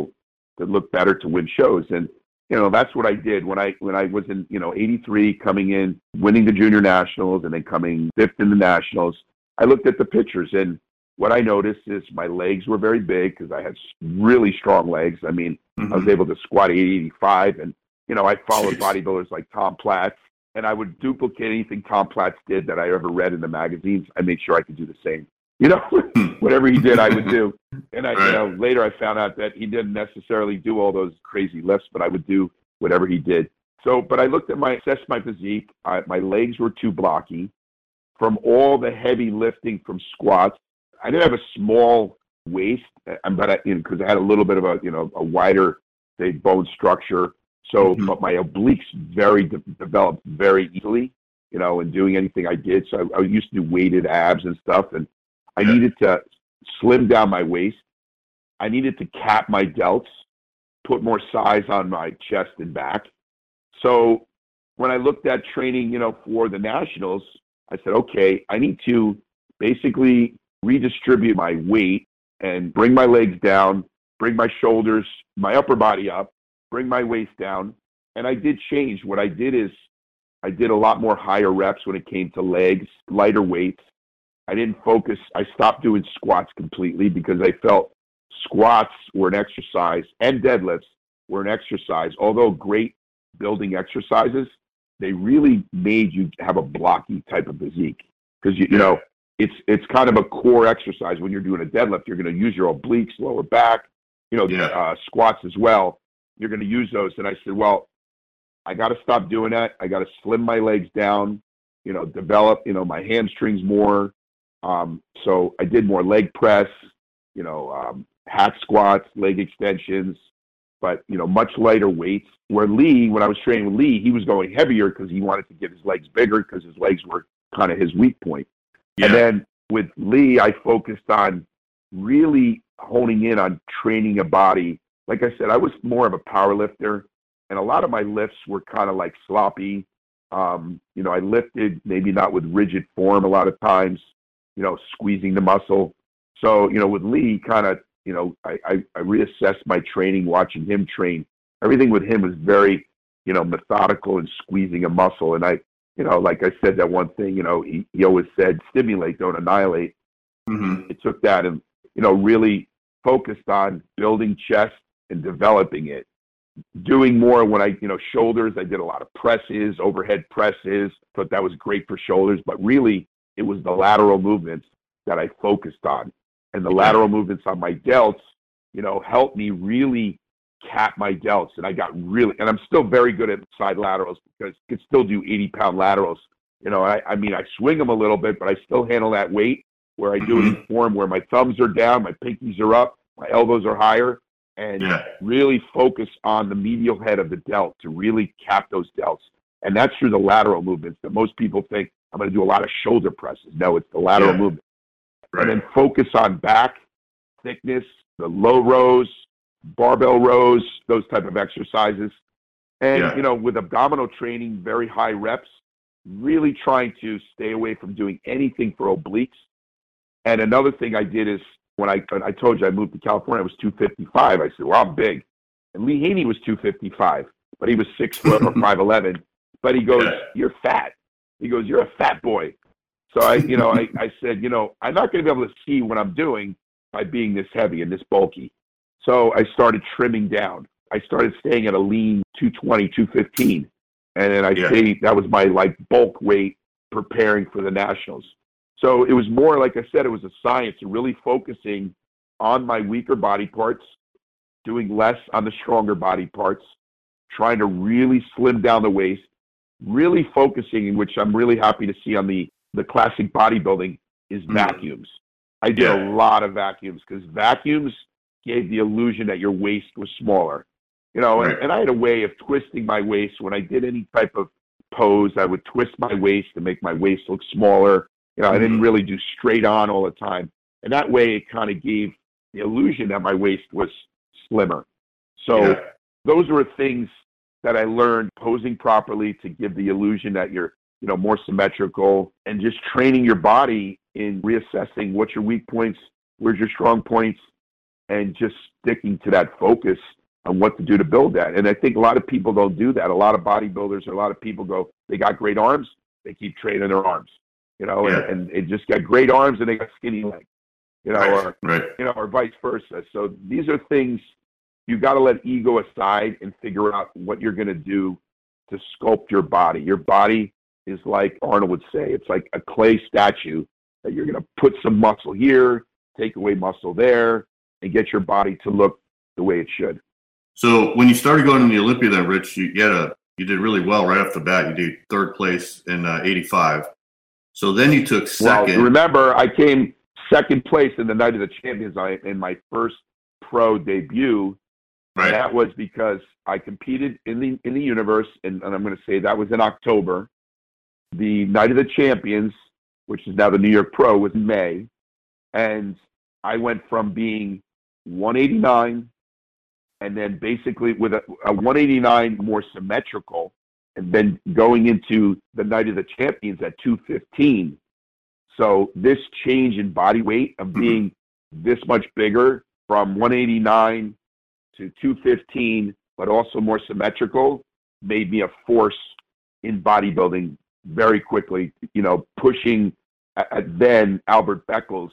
to look better, to win shows. And, that's what I did when I was in, 83, coming in, winning the junior nationals, and then coming 5th in the nationals. I looked at the pictures, and what I noticed is my legs were very big, because I had really strong legs. I was able to squat 85, and, I followed bodybuilders like Tom Platz, and I would duplicate anything Tom Platz did that I ever read in the magazines. I made sure I could do the same. Whatever he did, I would do. And later I found out that he didn't necessarily do all those crazy lifts, but I would do whatever he did. So, but I assessed my physique. My legs were too blocky from all the heavy lifting from squats. I did have a small waist, but because I had a little bit of a wider, say, bone structure. So, but my obliques developed very easily, in doing anything I did. So I used to do weighted abs and stuff, and I needed to slim down my waist. I needed to cap my delts, put more size on my chest and back. So when I looked at training, for the nationals, I said, okay, I need to basically redistribute my weight and bring my legs down, bring my shoulders, my upper body up, bring my waist down. And I did change. What I did is I did a lot more higher reps when it came to legs, lighter weights. I didn't focus. I stopped doing squats completely, because I felt squats were an exercise, and deadlifts were an exercise. Although great building exercises, they really made you have a blocky type of physique, because it's kind of a core exercise. When you're doing a deadlift, you're going to use your obliques, lower back, squats as well. You're going to use those. And I said, well, I got to stop doing that. I got to slim my legs down, develop, my hamstrings more. So I did more leg press, hack squats, leg extensions, but, much lighter weights. Where Lee, when I was training with Lee, he was going heavier because he wanted to get his legs bigger, because his legs were kind of his weak point. Yeah. And then with Lee, I focused on really honing in on training a body. Like I said, I was more of a power lifter, and a lot of my lifts were kind of like sloppy. I lifted maybe not with rigid form a lot of times, squeezing the muscle. So, with Lee, kind of, I reassessed my training, watching him train. Everything with him was very, methodical and squeezing a muscle. And I, like I said, that one thing, he always said, stimulate, don't annihilate. It took that and, really focused on building chest and developing it. Doing more when I, shoulders, I did a lot of presses, overhead presses. Thought that was great for shoulders, but really it was the lateral movements that I focused on. And the lateral movements on my delts, helped me really cap my delts. And and I'm still very good at side laterals because I can still do 80-pound laterals. I swing them a little bit, but I still handle that weight where I do it in form where my thumbs are down, my pinkies are up, my elbows are higher, and really focus on the medial head of the delt to really cap those delts. And that's through the lateral movements that most people think I'm going to do a lot of shoulder presses. No, it's the lateral movement. Right. And then focus on back thickness, the low rows, barbell rows, those type of exercises. And, with abdominal training, very high reps, really trying to stay away from doing anything for obliques. And another thing I did is when I told you I moved to California, I was 255. I said, well, I'm big. And Lee Haney was 255, but he was 6 foot or 5'11". But he goes, you're fat. He goes, you're a fat boy. So I said, I'm not going to be able to see what I'm doing by being this heavy and this bulky. So I started trimming down. I started staying at a lean 220, 215. And then I stayed, that was my bulk weight preparing for the nationals. So it was more, like I said, it was a science of really focusing on my weaker body parts, doing less on the stronger body parts, trying to really slim down the waist, really focusing, in which I'm really happy to see on the classic bodybuilding, is vacuums. I did a lot of vacuums because vacuums gave the illusion that your waist was smaller. And I had a way of twisting my waist. When I did any type of pose, I would twist my waist to make my waist look smaller. I didn't really do straight on all the time. And that way it kind of gave the illusion that my waist was slimmer. So those were things that I learned, posing properly to give the illusion that you're, more symmetrical, and just training your body in reassessing what's your weak points, where's your strong points, and just sticking to that focus on what to do to build that. And I think a lot of people don't do that. A lot of bodybuilders or a lot of people go, they got great arms, they keep training their arms, and they just got great arms and they got skinny legs, or vice versa. So these are things you got to let ego aside and figure out what you're going to do to sculpt your body. Your body is, like Arnold would say, it's like a clay statue that you're going to put some muscle here, take away muscle there, and get your body to look the way it should. So when you started going to the Olympia then, Rich, you did really well right off the bat. You did third place in 85. So then you took second. Well, remember, I came second place in the Night of the Champions in my first pro debut. Right. And that was because I competed in the universe, and I'm going to say that was in October. The Night of the Champions, which is now the New York Pro, was in May. And I went from being 189 and then basically with a 189 more symmetrical, and then going into the Night of the Champions at 215. So this change in body weight of being this much bigger from 189 to 215, but also more symmetrical, made me a force in bodybuilding very quickly, pushing then Albert Beckles,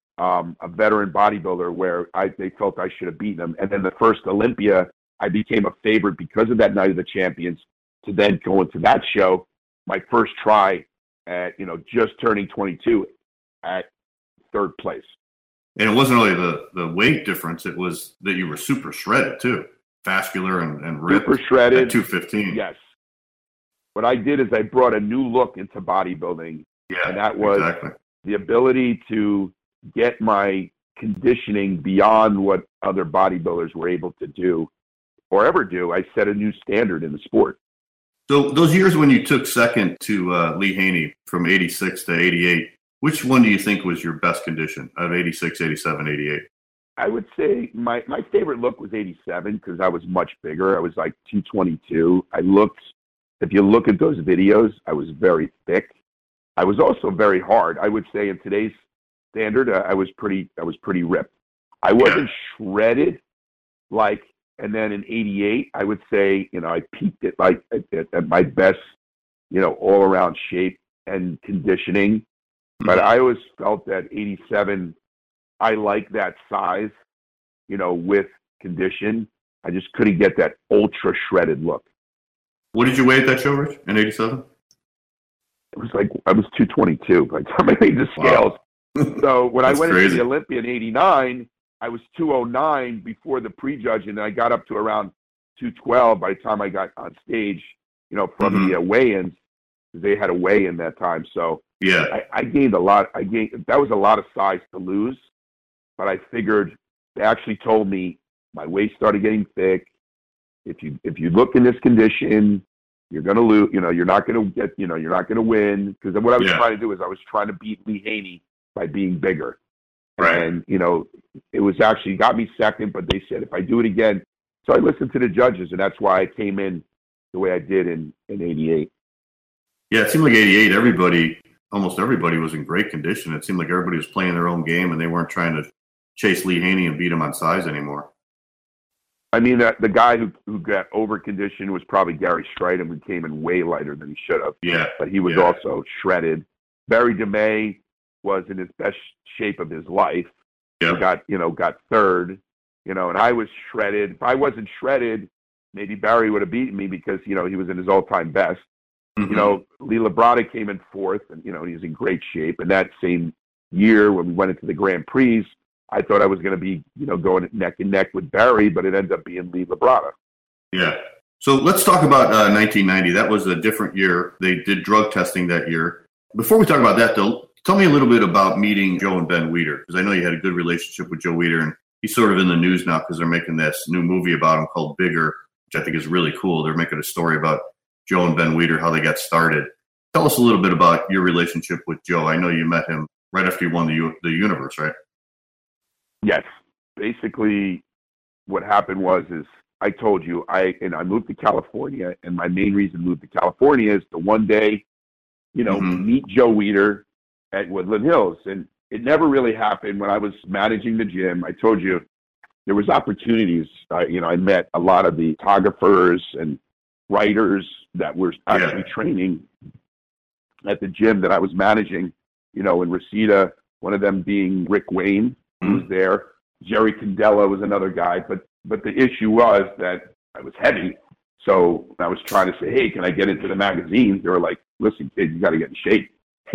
a veteran bodybuilder, where they felt I should have beaten him. And then the first Olympia, I became a favorite because of that Night of the Champions to then go into that show, my first try at, just turning 22 at third place. And it wasn't really the weight difference. It was that you were super shredded too, vascular and ripped. Super shredded. At 215. Yes. What I did is I brought a new look into bodybuilding. Yeah, and that was the ability to get my conditioning beyond what other bodybuilders were able to do or ever do. I set a new standard in the sport. So those years when you took second to Lee Haney from 86 to 88, which one do you think was your best condition out of 86, 87, 88? I would say my favorite look was 87 because I was much bigger. I was like 222. If you look at those videos, I was very thick. I was also very hard. I would say in today's standard, I was pretty ripped. I wasn't shredded and then in 88, I would say, I peaked at at my best, all around shape and conditioning. But I always felt that 87, I like that size, with condition. I just couldn't get that ultra shredded look. What did you weigh at that show, Rich, in 87? it was like, I was 222 by the time I made the scales. Wow. So when I went into the Olympia in 89, I was 209 before the prejudge, and I got up to around 212 by the time I got on stage, from the weigh-ins. They had a weigh-in that time. So yeah, I gained a lot. That was a lot of size to lose, but I figured they actually told me my waist started getting thick. If you look in this condition, you're going to lose. You're not going to get. You're not going to win, because what I was trying to do is I was trying to beat Lee Haney by being bigger. Right. And it was actually got me second, but they said if I do it again. So I listened to the judges, and that's why I came in the way I did in 88. Yeah, it seemed like 88, almost everybody was in great condition. It seemed like everybody was playing their own game, and they weren't trying to chase Lee Haney and beat him on size anymore. I mean, the guy who got over-conditioned was probably Gary Strydom, who came in way lighter than he should have. Yeah. But he was also shredded. Barry DeMay was in his best shape of his life. Yeah. He got third, and I was shredded. If I wasn't shredded, maybe Barry would have beaten me because, he was in his all-time best. Mm-hmm. Lee Labrada came in fourth, and, he was in great shape. And that same year when we went into the Grand Prix, I thought I was going to be, going neck and neck with Barry, but it ended up being Lee Labrada. Yeah. So let's talk about 1990. That was a different year. They did drug testing that year. Before we talk about that, though, tell me a little bit about meeting Joe and Ben Weider, because I know you had a good relationship with Joe Weider, and he's sort of in the news now because they're making this new movie about him called Bigger, which I think is really cool. They're making a story about Joe and Ben Weider, how they got started. Tell us a little bit about your relationship with Joe. I know you met him right after you won the Universe, right? Yes. Basically, what happened was I told you, I moved to California, and my main reason to move to California is to one day, meet Joe Weider at Woodland Hills. And it never really happened. When I was managing the gym, I told you there was opportunities. I met a lot of the photographers and writers that were actually training at the gym that I was managing, in Reseda, one of them being Rick Wayne, who was there. Jerry Candela was another guy. But the issue was that I was heavy. So I was trying to say, hey, can I get into the magazines? They were like, listen, kid, you got to get in shape,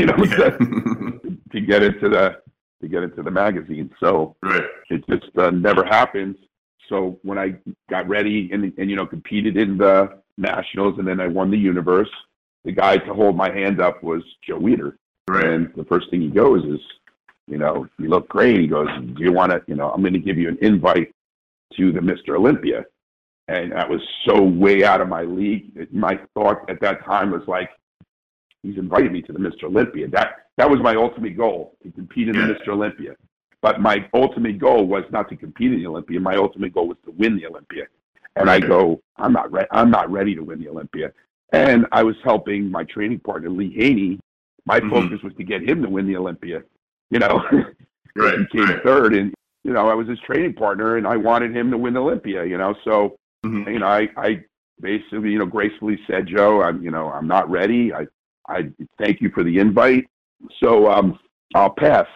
to get into the magazine. So it just never happened. So when I got ready and competed in the Nationals, and then I won the Universe, the guy to hold my hand up was Joe Weider. Right. And the first thing he goes is, you look great. He goes, do you want to, I'm going to give you an invite to the Mr. Olympia. And that was so way out of my league. My thought at that time was like, he's invited me to the Mr. Olympia. That was my ultimate goal, to compete in the Mr. Olympia. But my ultimate goal was not to compete in the Olympia. My ultimate goal was to win the Olympia. And I go, I'm not ready to win the Olympia. And I was helping my training partner, Lee Haney. My focus was to get him to win the Olympia. He came third, and I was his training partner, and I wanted him to win the Olympia. So I basically gracefully said, Joe, I'm not ready. I thank you for the invite. So I'll pass.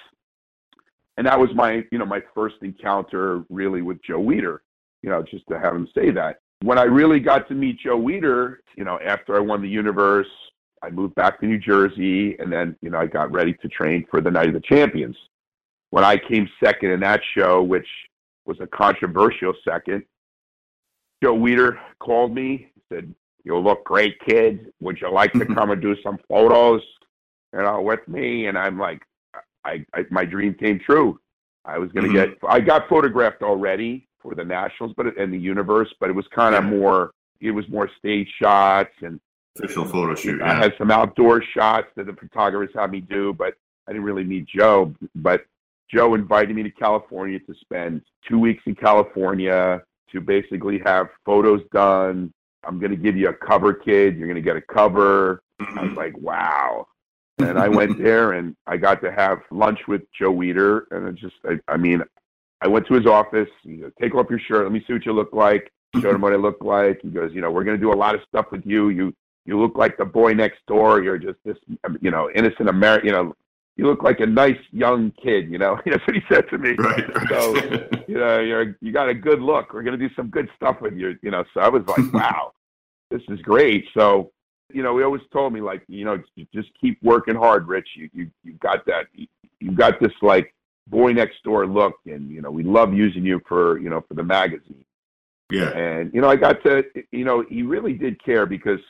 And that was my first encounter really with Joe Weider, just to have him say that. When I really got to meet Joe Weider, after I won the Universe, I moved back to New Jersey, and then, I got ready to train for the Night of the Champions. When I came second in that show, which was a controversial second, Joe Weider called me, said, you look great, kid. Would you like to come and do some photos, with me? And I'm like, my dream came true. I was going to I got photographed already for the Nationals, and the Universe, but it was kind of more stage shots and official photo shoot. I had some outdoor shots that the photographers had me do, but I didn't really meet Joe. But Joe invited me to California to spend 2 weeks in California to basically have photos done. I'm going to give you a cover, kid. You're going to get a cover. I was like, wow. And I went there, and I got to have lunch with Joe Weider. And I went to his office. He goes, take off your shirt. Let me see what you look like. Showed him what I looked like. He goes, we're going to do a lot of stuff with you. You look like the boy next door. You're just this, innocent American, you look like a nice young kid, That's what he said to me. Right. So, you got a good look. We're going to do some good stuff with you, So I was like, wow, this is great. So he always told me, like, just keep working hard, Rich. You got that. You got this, like, boy next door look, and, we love using you for the magazine. Yeah. And, I got to, he really did care because,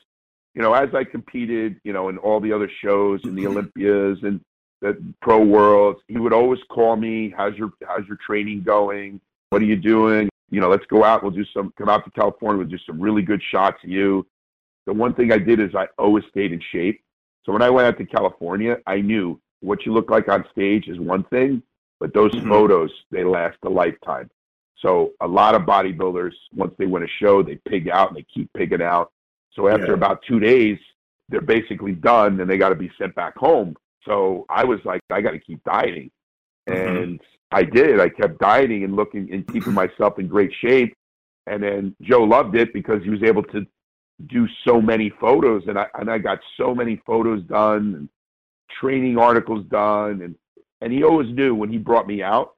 as I competed, in all the other shows and the Olympias and the Pro Worlds, he would always call me, how's your training going? What are you doing? Let's go out. Come out to California. We'll do some really good shots of you. The one thing I did is I always stayed in shape. So when I went out to California, I knew what you look like on stage is one thing, but those photos, they last a lifetime. So a lot of bodybuilders, once they win a show, they pig out and they keep pigging out. So after about 2 days, they're basically done and they got to be sent back home. So I was like, I got to keep dieting. And I did. I kept dieting and looking and keeping myself in great shape. And then Joe loved it because he was able to do so many photos. And I got so many photos done and training articles done. And he always knew when he brought me out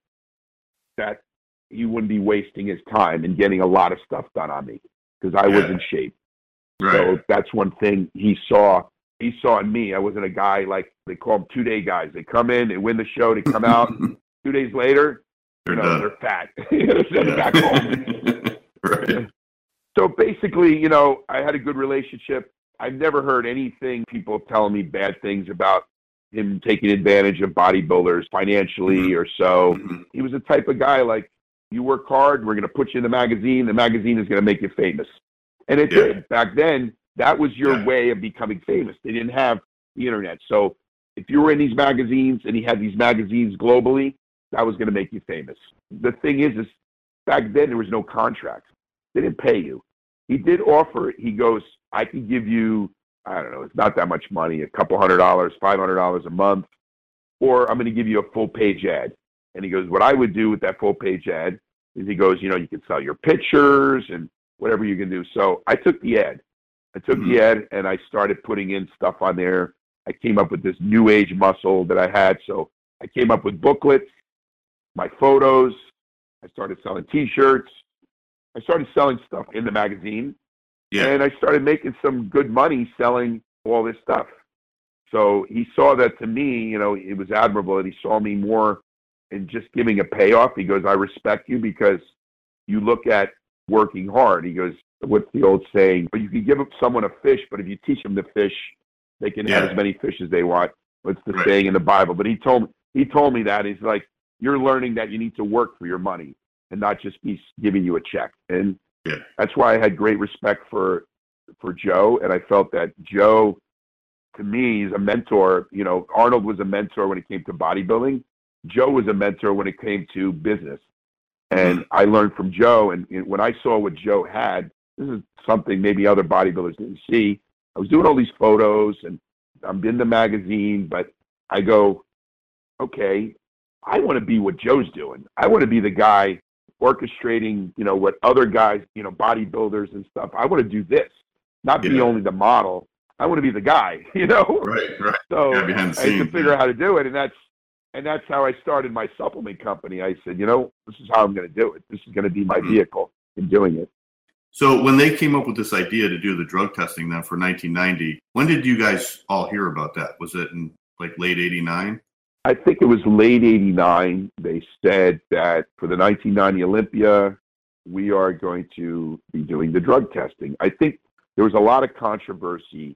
that he wouldn't be wasting his time and getting a lot of stuff done on me because I was in shape. Right. So that's one thing he saw. He saw in me. I wasn't a guy like they call them 2-day guys. They come in, they win the show, they come out. 2 days later, they're fat. They're sent back home. Right. So basically, I had a good relationship. I've never heard anything, people telling me bad things about him taking advantage of bodybuilders financially or so. He was the type of guy like, you work hard, we're going to put you in the magazine is going to make you famous. And it did. Back then, that was your way of becoming famous. They didn't have the internet. So if you were in these magazines and he had these magazines globally, that was going to make you famous. The thing is back then there was no contract. They didn't pay you. He did offer, he goes, I can give you, I don't know, it's not that much money, a couple $100, $500 a month, or I'm going to give you a full page ad. And he goes, what I would do with that full page ad is he goes, you can sell your pictures and whatever you can do. So I took the ad. And I started putting in stuff on there. I came up with this new age muscle that I had. So I came up with booklets, my photos. I started selling T-shirts. I started selling stuff in the magazine. Yeah. And I started making some good money selling all this stuff. So he saw that to me, it was admirable that he saw me more in just giving a payoff. He goes, I respect you because you look at working hard. He goes, what's the old saying? You can give someone a fish, but if you teach them to fish, they can have as many fish as they want. It's the saying in the Bible. But he told me that. He's like, you're learning that you need to work for your money and not just be giving you a check. And that's why I had great respect for Joe. And I felt that Joe, to me, is a mentor. Arnold was a mentor when it came to bodybuilding. Joe was a mentor when it came to business. And I learned from Joe. And when I saw what Joe had, this is something maybe other bodybuilders didn't see. I was doing all these photos and I'm in the magazine, but I go, okay, I want to be what Joe's doing. I want to be the guy orchestrating, what other guys, bodybuilders and stuff. I want to do this, not be only the model. I want to be the guy, Right. So I had to figure out how to do it. And that's how I started my supplement company. I said, this is how I'm going to do it. This is going to be my vehicle in doing it. So when they came up with this idea to do the drug testing then for 1990, when did you guys all hear about that? Was it in like late 89? I think it was late 89. They said that for the 1990 Olympia, we are going to be doing the drug testing. I think there was a lot of controversy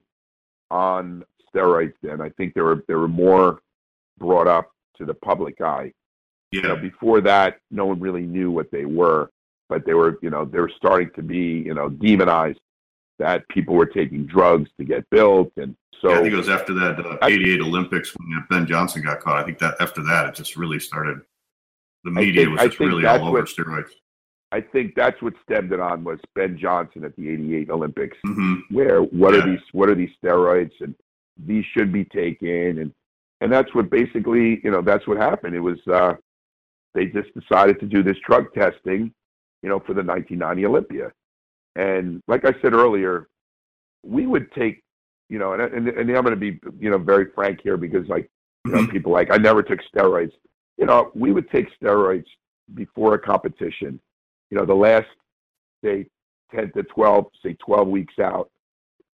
on steroids then. I think they were more brought up to the public eye. Before that, no one really knew what they were, but they were starting to be, demonized, that people were taking drugs to get built. And so I think it was after that 88 Olympics when Ben Johnson got caught. I think that after that, it just really started. The media was just really all over steroids. I think that's what stemmed it on was Ben Johnson at the 88 Olympics, where what are these steroids, and these should be taken, and that's what basically, that's what happened. It was, they just decided to do this drug testing, for the 1990 Olympia. And like I said earlier, we would take, and I'm going to be, very frank here because people like, I never took steroids. We would take steroids before a competition, the last, say, 10 to 12, say 12 weeks out.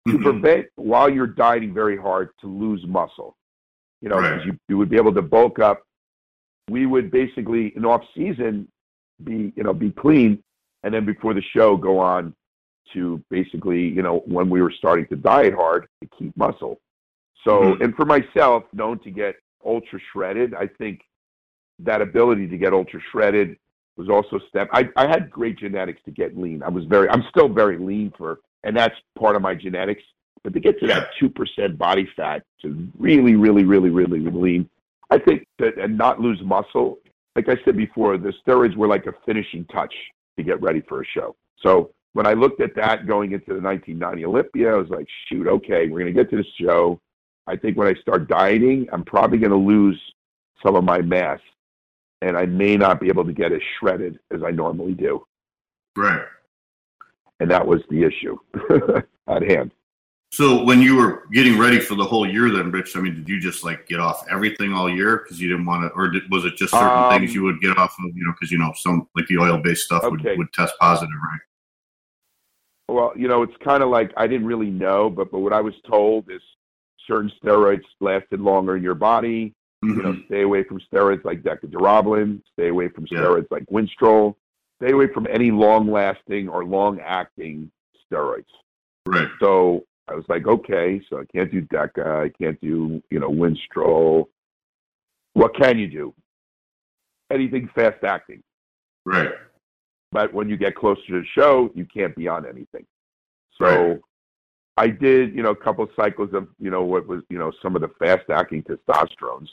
to prevent, while you're dieting very hard, to lose muscle. You know, because you would be able to bulk up. We would basically, in off season, be clean, and then before the show, go on to basically, when we were starting to diet hard, to keep muscle. So, and for myself, known to get ultra shredded, I think that ability to get ultra shredded was also I had great genetics to get lean. I'm still very lean and that's part of my genetics. But to get to that 2% body fat, to really, really, really, really lean, I think that, and not lose muscle, like I said before, the steroids were like a finishing touch to get ready for a show. So when I looked at that going into the 1990 Olympia, I was like, shoot, okay, we're going to get to the show. I think when I start dieting, I'm probably going to lose some of my mass, and I may not be able to get as shredded as I normally do. Right. And that was the issue at hand. So when you were getting ready for the whole year then, Rich, I mean, did you just like get off everything all year because you didn't want to, or was it just certain things you would get off of, because, some like the oil-based stuff would test positive, right? Well, it's kind of like I didn't really know, but what I was told is certain steroids lasted longer in your body. Stay away from steroids like Decaduroblin, stay away from steroids like Winstrol, stay away from any long-lasting or long-acting steroids. Right. So I was like, okay, so I can't do Deca, I can't do, Winstrol. What can you do? Anything fast-acting. Right. But when you get closer to the show, you can't be on anything. So I did, a couple of cycles of, what was, some of the fast-acting testosterones,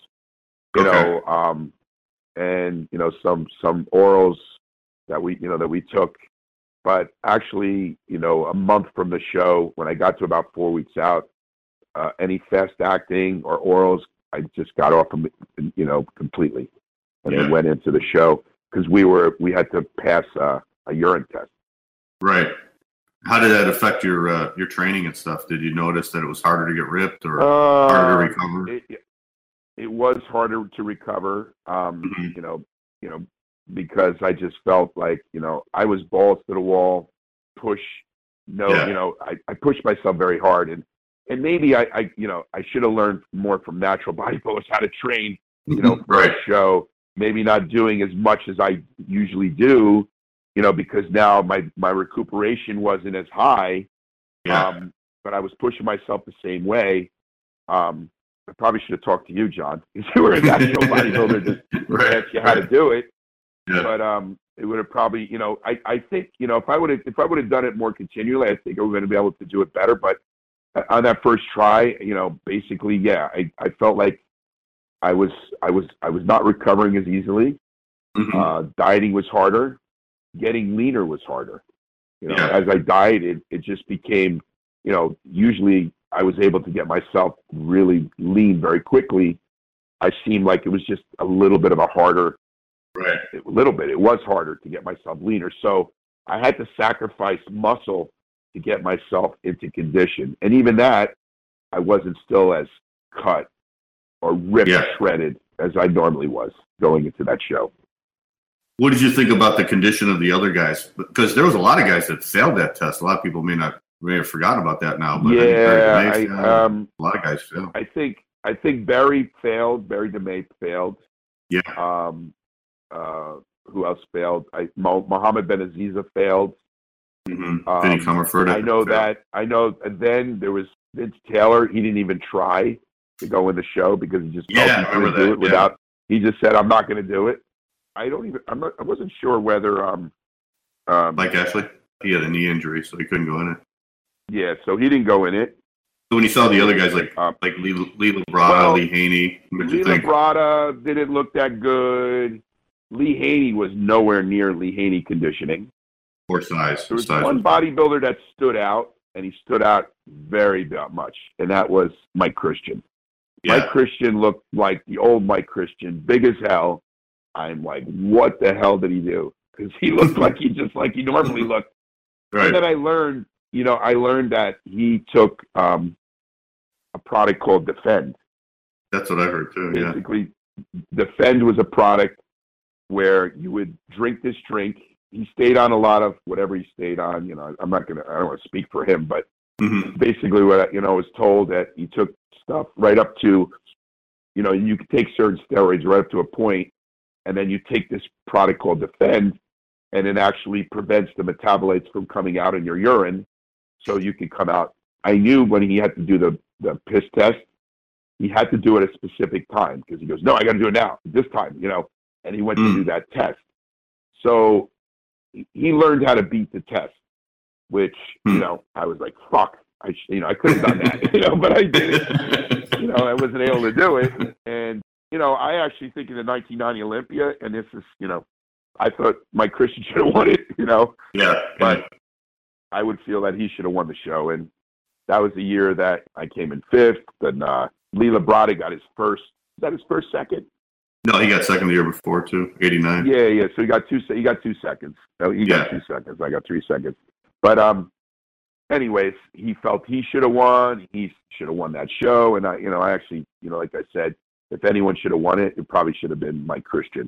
and, some orals that we took. But actually, a month from the show, when I got to about 4 weeks out, any fast-acting or orals, I just got off them, completely. And then went into the show because we had to pass a urine test. Right. How did that affect your training and stuff? Did you notice that it was harder to get ripped or harder to recover? It was harder to recover, because I just felt like, I was balls to the wall, I pushed myself very hard. And maybe I should have learned more from natural bodybuilders how to train, for a show, maybe not doing as much as I usually do, because now my recuperation wasn't as high, but I was pushing myself the same way. I probably should have talked to you, John, because you were a natural bodybuilder, just ask you how to do it. Yeah. But it would have probably, I think, if I would have done it more continually, I think I was going to be able to do it better. But on that first try, basically, I felt like I was not recovering as easily. Dieting was harder. Getting leaner was harder. As I dieted, it just became, usually I was able to get myself really lean very quickly. I seemed like it was just a little bit of a harder, it was harder to get myself leaner. So I had to sacrifice muscle to get myself into condition. And even that, I wasn't still as cut or ripped, shredded as I normally was going into that show. What did you think about the condition of the other guys? Because there was a lot of guys that failed that test. A lot of people may have forgotten about that now. But a lot of guys failed. I think Barry failed. Barry DeMay failed. Yeah. Who else failed? Mohammed Benaziza failed. Vinny Comerford. I know that. I know. And then there was Vince Taylor. He didn't even try to go in the show because he just felt he couldn't do it without. He just said, "I'm not going to do it." I wasn't sure whether Mike Ashley. He had a knee injury, so he couldn't go in it. Yeah, so he didn't go in it. So when you saw the other guys like Lee Labrada, Lee Haney, Lee Labrada didn't look that good. Lee Haney was nowhere near Lee Haney conditioning. Or size. There was one bodybuilder that stood out, and he stood out very much, and that was Mike Christian. Yeah. Mike Christian looked like the old Mike Christian, big as hell. I'm like, what the hell did he do? Because he looked like he normally looked. Right. And then I learned that he took a product called Defend. That's what I heard too. Basically, Defend was a product where you would drink this drink. He stayed on a lot of whatever he stayed on. I don't want to speak for him, but Basically, what I was told that he took stuff right up to, you could take certain steroids right up to a point, and then you take this product called Defend, and it actually prevents the metabolites from coming out in your urine, so you can come out. I knew when he had to do the piss test, he had to do it at a specific time, because he goes, no, I got to do it now, this time, and he went to do that test. So he learned how to beat the test, which, I was like, fuck, I could have done that, but I didn't. I wasn't able to do it. And, I actually think in the 1990 Olympia, and this is, I thought Mike Christian should have won it, Yeah. But I would feel that he should have won the show. And that was the year that I came in fifth. Then Lee Labrada got his first. Is that his first second? No, he got second the year before too, 89. Yeah. So he got 2 seconds. No, he got 2 seconds. I got 3 seconds. But anyways, he felt he should have won. He should have won that show. And I actually, like I said, if anyone should have won it, it probably should have been Mike Christian.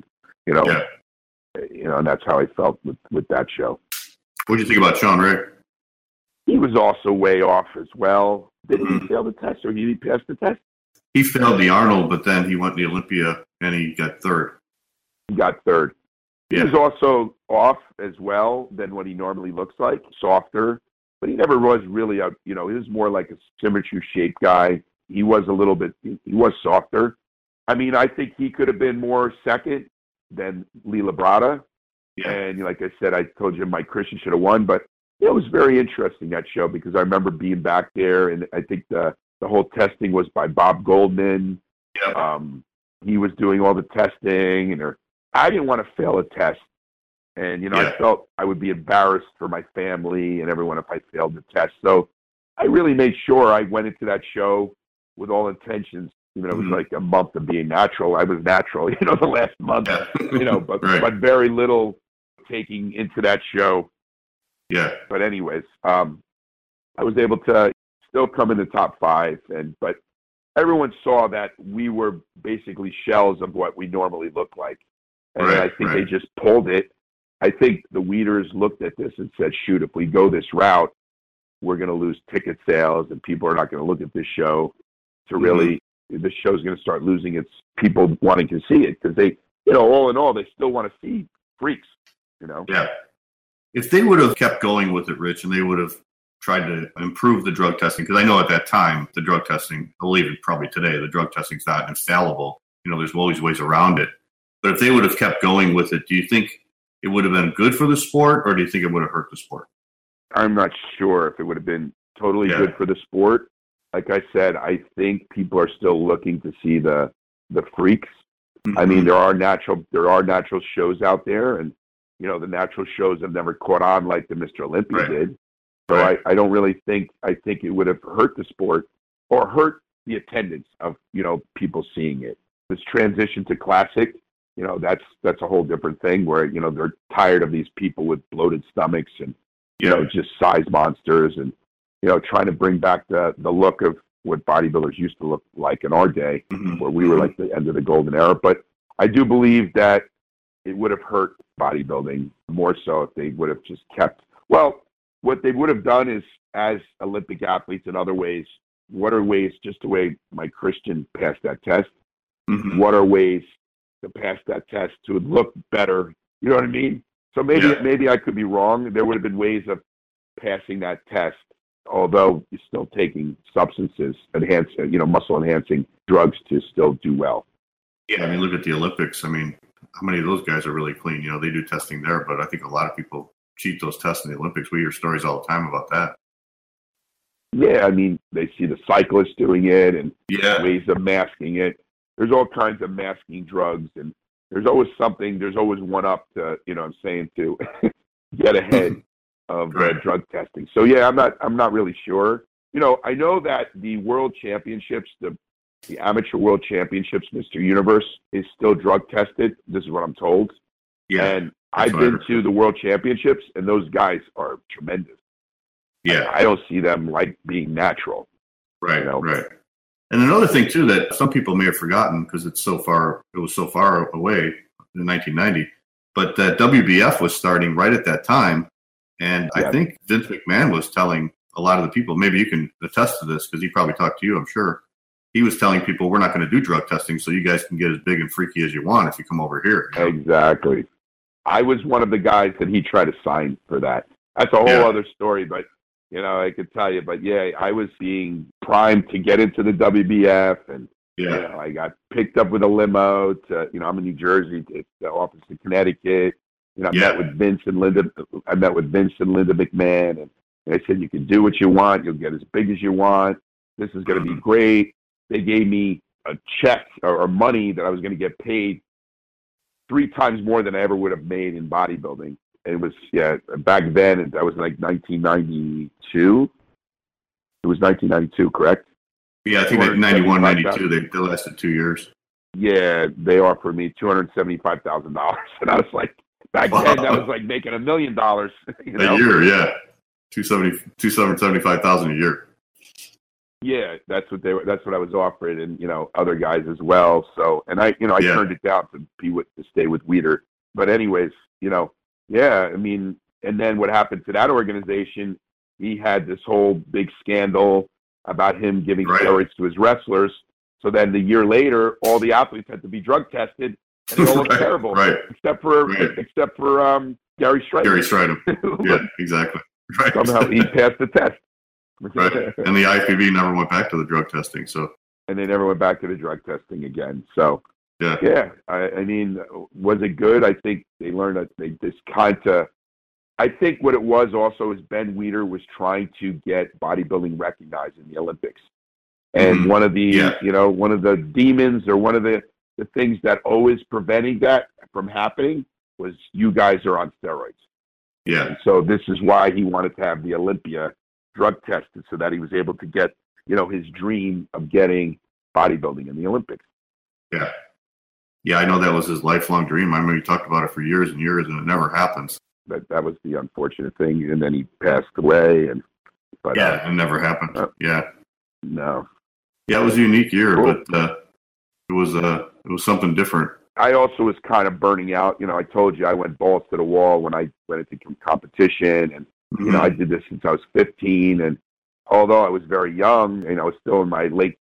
And that's how I felt with that show. What do you think about Shawn Ray? He was also way off as well. Did he fail the test, or did he pass the test? He failed the Arnold, but then he went to the Olympia and he got third. He got third. Yeah. He was also off as well than what he normally looks like, softer. But he never was really he was more like a symmetry shaped guy. He was a little bit, he was softer. I mean, I think he could have been more second than Lee Labrada. Yeah. And like I said, I told you Mike Christian should have won, but it was very interesting, that show, because I remember being back there, and I think the whole testing was by Bob Goldman. Yep. He was doing all the testing, and I didn't want to fail a test. And, I felt I would be embarrassed for my family and everyone if I failed the test. So I really made sure I went into that show with all intentions. It was like a month of being natural. I was natural, the last month, but right. But very little taking into that show. Yeah. But anyways, I was able to still come in the top 5, but everyone saw that we were basically shells of what we normally look like. And I think they just pulled it. I think the Weeders looked at this and said, shoot, if we go this route, we're going to lose ticket sales, and people are not going to look at this show to really, this show's going to start losing its people wanting to see it, because they, all in all, they still want to see freaks, Yeah. If they would have kept going with it, Rich, and they would have tried to improve the drug testing, because I know at that time, the drug testing, I believe it probably today, the drug testing's not infallible. There's always ways around it. But if they would have kept going with it, do you think it would have been good for the sport, or do you think it would have hurt the sport? I'm not sure if it would have been totally good for the sport. Like I said, I think people are still looking to see the freaks. I mean, there are natural shows out there, and the natural shows have never caught on like the Mr. Olympia did. So I don't really think, I think it would have hurt the sport or hurt the attendance of, people seeing it. This transition to classic, that's a whole different thing where, they're tired of these people with bloated stomachs and, just size monsters, and, trying to bring back the look of what bodybuilders used to look like in our day, where we were like the end of the golden era. But I do believe that it would have hurt bodybuilding more so if they would have just kept, what they would have done is, as Olympic athletes in other ways, what are ways, just the way Mike Christian passed that test, what are ways to pass that test to look better? You know what I mean? So maybe I could be wrong. There would have been ways of passing that test, although you're still taking substances, muscle enhancing drugs to still do well. Yeah, I mean, look at the Olympics. I mean, how many of those guys are really clean? They do testing there, but I think a lot of people cheat those tests in the Olympics. We hear stories all the time about that. Yeah, I mean, they see the cyclists doing it and ways of masking it. There's all kinds of masking drugs, and there's always one up to, to get ahead of drug testing. So yeah, I'm not really sure. I know that the World Championships, the Amateur World Championships, Mr. Universe, is still drug tested. This is what I'm told. Yeah. And I've been to the World Championships, and those guys are tremendous. Yeah. I don't see them like being natural. Right, right. And another thing too that some people may have forgotten, because it was so far away in 1990, but that WBF was starting right at that time, and I think Vince McMahon was telling a lot of the people, maybe you can attest to this because he probably talked to you, I'm sure. He was telling people, we're not going to do drug testing, so you guys can get as big and freaky as you want if you come over here. You know? Exactly. I was one of the guys that he tried to sign for that. That's a whole other story, but, you know, I could tell you. But, yeah, I was being primed to get into the WBF, and you know, I got picked up with a limo to, you know, I'm in New Jersey, to the office in Connecticut. You know, I met with Vince and Linda McMahon, and they said, you can do what you want. You'll get as big as you want. This is going to be great. They gave me a check or money that I was going to get paid 3 times more than I ever would have made in bodybuilding. It was, back then, that was like 1992. It was 1992, correct? Yeah, I think like 91, 92, they lasted 2 years. Yeah, they offered me $275,000. And I was like, back then, that was like making $1 million. You know? A year, yeah. $275,000 a year. Yeah, that's what I was offered, and you know, other guys as well. So, and I turned it down to stay with Weider. But anyways, you know, I mean, and then what happened to that organization? He had this whole big scandal about him giving steroids to his wrestlers. So then the year later, all the athletes had to be drug tested, and they all looked terrible, except for Gary Stridham. Gary Stridham. Yeah, exactly. Right. Somehow he passed the test. Right. And the IFBB never went back to the drug testing. So. And they never went back to the drug testing again. So. Yeah. I mean, was it good? I think they learned that they just kind of. I think what it was also is Ben Weider was trying to get bodybuilding recognized in the Olympics. And one of the, you know, one of the demons or one of the things that always preventing that from happening was you guys are on steroids. Yeah. And so this is why he wanted to have the Olympia drug tested so that he was able to get, you know, his dream of getting bodybuilding in the Olympics. Yeah. Yeah, I know that was his lifelong dream. I remember he talked about it for years and years, and it never happens. That was the unfortunate thing, and then he passed away. But it never happened. No. Yeah, it was a unique year, but it was something different. I also was kind of burning out. You know, I told you I went balls to the wall when I went into competition, and you know, I did this since I was 15, and although I was very young, and I was still in my late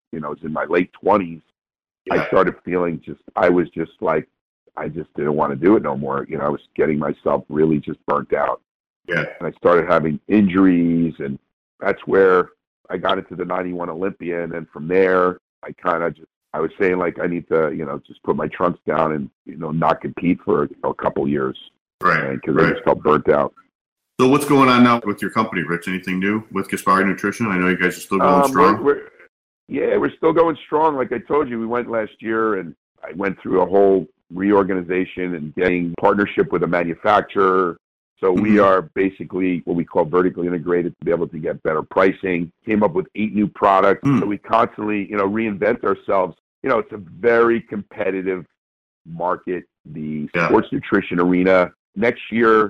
20s, I started feeling I just didn't want to do it no more. You know, I was getting myself really just burnt out. Yeah. And I started having injuries, and that's where I got into the 91 Olympia, and then from there, I was saying, like, I need to, you know, just put my trunks down and, you know, not compete for a couple years. Right. Because I just felt burnt out. So what's going on now with your company, Rich? Anything new with Gaspari Nutrition? I know you guys are still going strong. We're still going strong. Like I told you, we went last year, and I went through a whole reorganization and getting partnership with a manufacturer. So we are basically what we call vertically integrated to be able to get better pricing. Came up with 8 new products. So we constantly, you know, reinvent ourselves. You know, it's a very competitive market, the sports nutrition arena. Next year,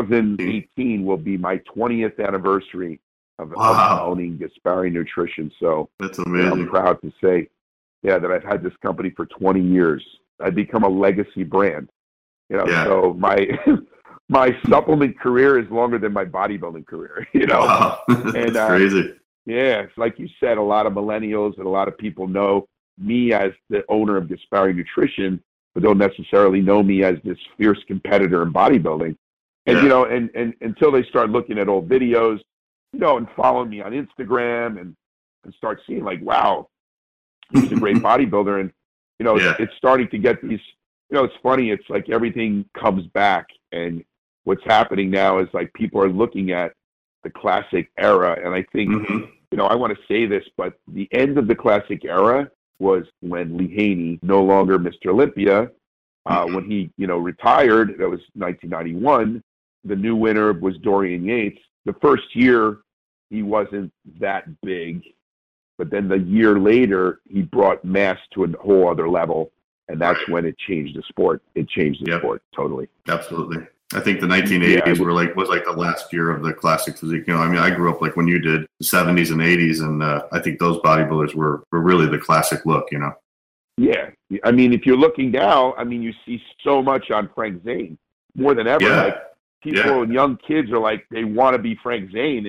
2018, will be my 20th anniversary of owning Gaspari Nutrition. So that's amazing. I'm proud to say, that I've had this company for 20 years. I've become a legacy brand. You know, so my supplement career is longer than my bodybuilding career. You know, That's crazy. Yeah, like you said, a lot of millennials and a lot of people know me as the owner of Gaspari Nutrition, but don't necessarily know me as this fierce competitor in bodybuilding. And, you know, and until they start looking at old videos, you know, and following me on Instagram and start seeing like, wow, he's a great bodybuilder. And, you know, it's starting to get these, you know, it's funny. It's like everything comes back. And what's happening now is like people are looking at the classic era. And I think, you know, I want to say this, but the end of the classic era was when Lee Haney, no longer Mr. Olympia, when he, you know, retired. That was 1991. The new winner was Dorian Yates. The first year, he wasn't that big, but then the year later, he brought mass to a whole other level, and that's when it changed the sport. It changed the sport totally. Absolutely. I think the 1980s was like the last year of the classic physique. You know, I mean, I grew up like when you did, the 70s and 80s, and I think those bodybuilders were really the classic look, you know? Yeah. I mean, if you're looking now, I mean, you see so much on Frank Zane, more than ever. Like, people and young kids are like, they want to be Frank Zane, and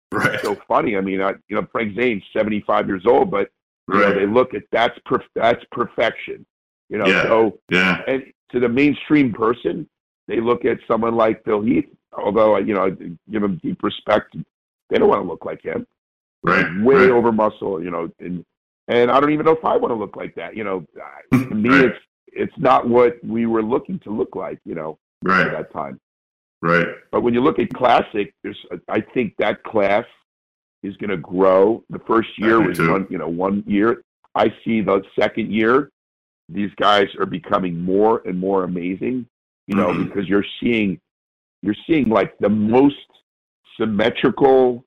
Right. It's so funny. I mean, Frank Zane's 75 years old, but they look at that's perfection. So and to the mainstream person, they look at someone like Phil Heath. Although I give him deep respect, they don't want to look like him. Right. Way over muscle, and I don't even know if I want to look like that. To me, it's not what we were looking to look like. At that time. Right. But when you look at Classic, I think that class is going to grow. The first year was 1 year. I see the second year, these guys are becoming more and more amazing. Because you're seeing like the most symmetrical,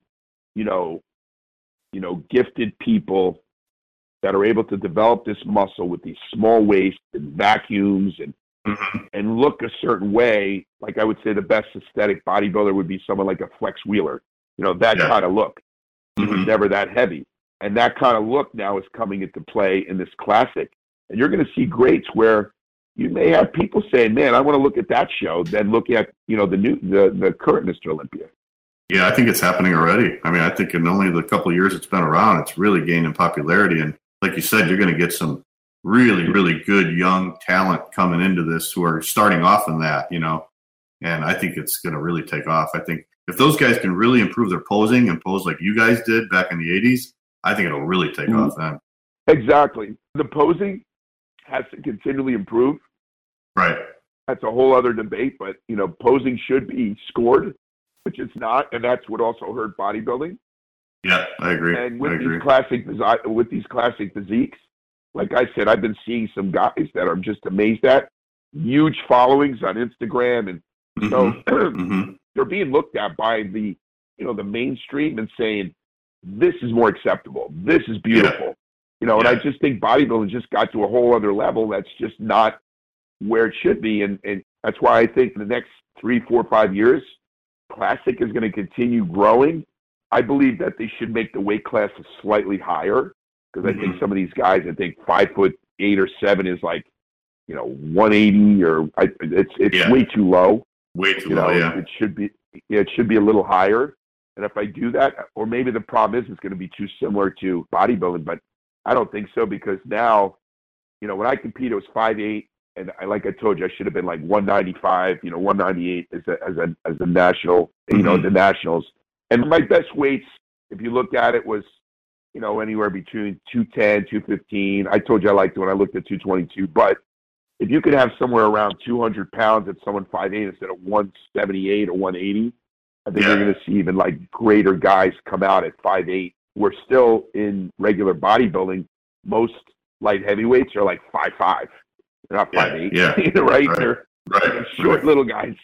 gifted people that are able to develop this muscle with these small waists and vacuums and look a certain way. Like I would say the best aesthetic bodybuilder would be someone like a Flex Wheeler, that kind of look. He was never that heavy. And that kind of look now is coming into play in this Classic. And you're going to see greats where you may have people saying, man, I want to look at that show, then look at, the current Mr. Olympia. Yeah, I think it's happening already. I mean, I think in only the couple of years it's been around, it's really gaining popularity. And like you said, you're going to get some really, really good young talent coming into this who are starting off in that, and I think it's going to really take off. I think if those guys can really improve their posing and pose like you guys did back in the 80s, I think it'll really take off then. Exactly. The posing has to continually improve. Right. That's a whole other debate, but, posing should be scored, which it's not, and that's what also hurt bodybuilding. Yeah, I agree. And with these classic physiques, like I said, I've been seeing some guys that I'm just amazed at. Huge followings on Instagram, and so they're being looked at by the mainstream and saying, this is more acceptable. This is beautiful. And I just think bodybuilding just got to a whole other level that's just not where it should be. And that's why I think in the next 3, 4, 5 years, Classic is going to continue growing. I believe that they should make the weight classes slightly higher because I think some of these guys, I think 5'8" or 7 is like, 180 or it's way too low. Way too low, yeah. It should be a little higher. And if I do that, or maybe the problem is it's going to be too similar to bodybuilding, but I don't think so because now, when I competed, it was 5'8", and like I told you, I should have been like 195, 198 as a national, the nationals. And my best weights, if you look at it, was, anywhere between 210, 215. I told you I liked it when I looked at 222. But if you could have somewhere around 200 pounds at someone 5'8" instead of 178 or 180, I think you're going to see even like greater guys come out at 5'8". We're still in regular bodybuilding. Most light heavyweights are like 5'5". They're not 5'8". Yeah. Right? They're short little guys.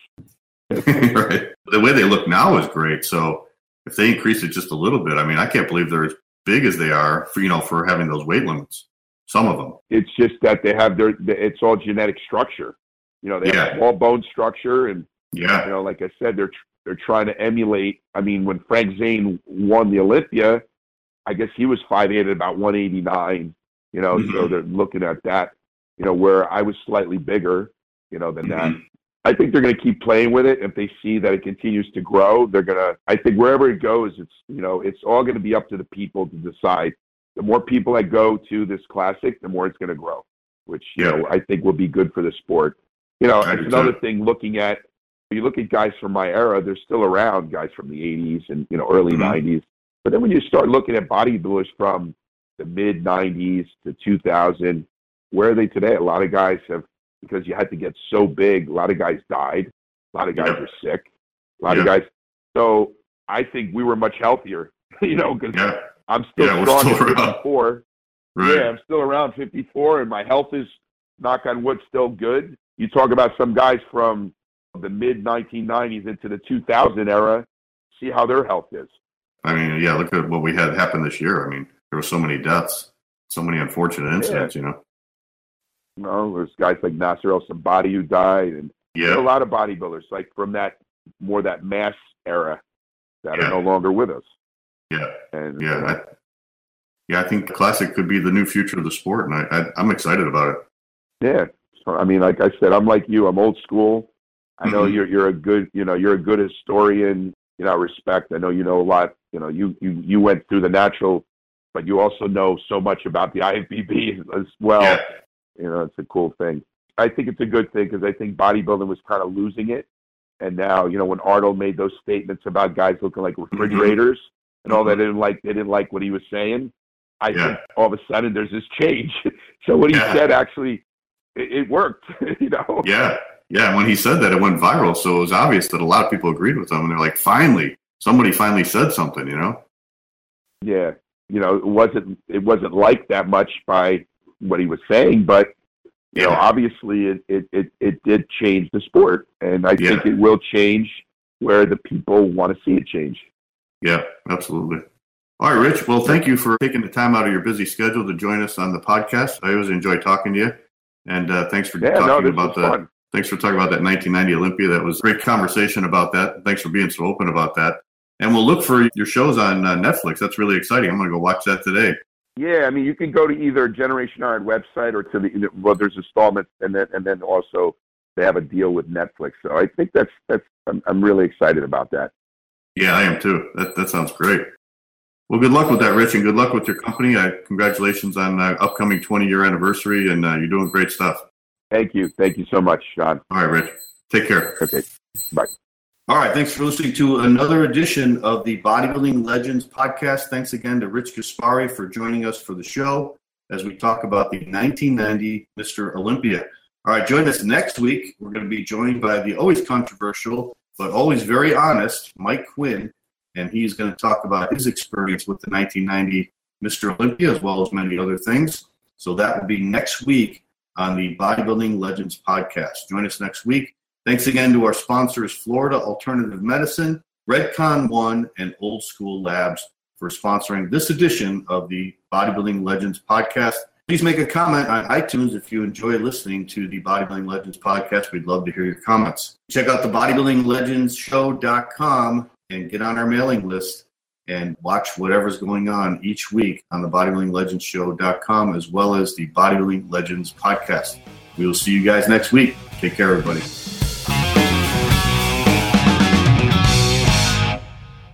Right. The way they look now is great. So if they increase it just a little bit, I mean, I can't believe they're as big as they are for having those weight limits. Some of them. It's just that they have it's all genetic structure. They have small bone structure, and like I said, they're trying to emulate. I mean, when Frank Zane won the Olympia, I guess he was 5'8" at about 189. So they're looking at that. Where I was slightly bigger, than that. I think they're going to keep playing with it. If they see that it continues to grow, they're going to, I think wherever it goes, it's all going to be up to the people to decide. The more people that go to this Classic, the more it's going to grow, which, I think will be good for the sport. It's another thing looking at, you look at guys from my era, they're still around, guys from the 80s and, early 90s. But then when you start looking at bodybuilders from the mid 90s to 2000, where are they today? A lot of guys have, because you had to get so big, a lot of guys died. A lot of guys are sick. A lot of guys. So I think we were much healthier, because I'm still strong at 54. Right. Yeah, I'm still around 54, and my health is, knock on wood, still good. You talk about some guys from the mid-1990s into the 2000 era, see how their health is. I mean, look at what we had happen this year. I mean, there were so many deaths, so many unfortunate incidents, There's guys like Nasser El-Sabati who died, and there's a lot of bodybuilders, like from that mass era that are no longer with us. Yeah. And I think Classic could be the new future of the sport, and I'm excited about it. Yeah. So, I mean, like I said, I'm like you. I'm old school. I know you're a good, you're a good historian. Respect. I know you know a lot you went through the natural, but you also know so much about the IFBB as well. Yeah. It's a cool thing. I think it's a good thing because I think bodybuilding was kind of losing it. And now, when Arnold made those statements about guys looking like refrigerators and all that, they didn't like what he was saying. I think all of a sudden there's this change. So what he said, actually, it worked, Yeah. Yeah. When he said that, it went viral. So it was obvious that a lot of people agreed with him. And they're like, somebody finally said something, Yeah. It wasn't liked that much by what he was saying, but obviously it did change the sport, and I think it will change where the people want to see it change. Yeah, absolutely. All right, Rich. Well, thank you for taking the time out of your busy schedule to join us on the podcast. I always enjoy talking to you, and thanks for talking about that. Thanks for talking about that 1990 Olympia. That was a great conversation about that. Thanks for being so open about that. And we'll look for your shows on Netflix. That's really exciting. I'm going to go watch that today. Yeah, you can go to either Generation Iron website or to there's installments, and then also they have a deal with Netflix. So I think I'm really excited about that. Yeah, I am too. That sounds great. Well, good luck with that, Rich, and good luck with your company. Congratulations on upcoming 20-year anniversary, and you're doing great stuff. Thank you. Thank you so much, Sean. All right, Rich. Take care. Okay. Bye. All right, thanks for listening to another edition of the Bodybuilding Legends podcast. Thanks again to Rich Gaspari for joining us for the show as we talk about the 1990 Mr. Olympia. All right, join us next week. We're going to be joined by the always controversial but always very honest Mike Quinn, and he's going to talk about his experience with the 1990 Mr. Olympia as well as many other things. So that will be next week on the Bodybuilding Legends podcast. Join us next week. Thanks again to our sponsors, Florida Alternative Medicine, Redcon One, and Old School Labs for sponsoring this edition of the Bodybuilding Legends podcast. Please make a comment on iTunes if you enjoy listening to the Bodybuilding Legends podcast. We'd love to hear your comments. Check out the bodybuildinglegendsshow.com and get on our mailing list and watch whatever's going on each week on the bodybuildinglegendsshow.com as well as the Bodybuilding Legends podcast. We will see you guys next week. Take care, everybody.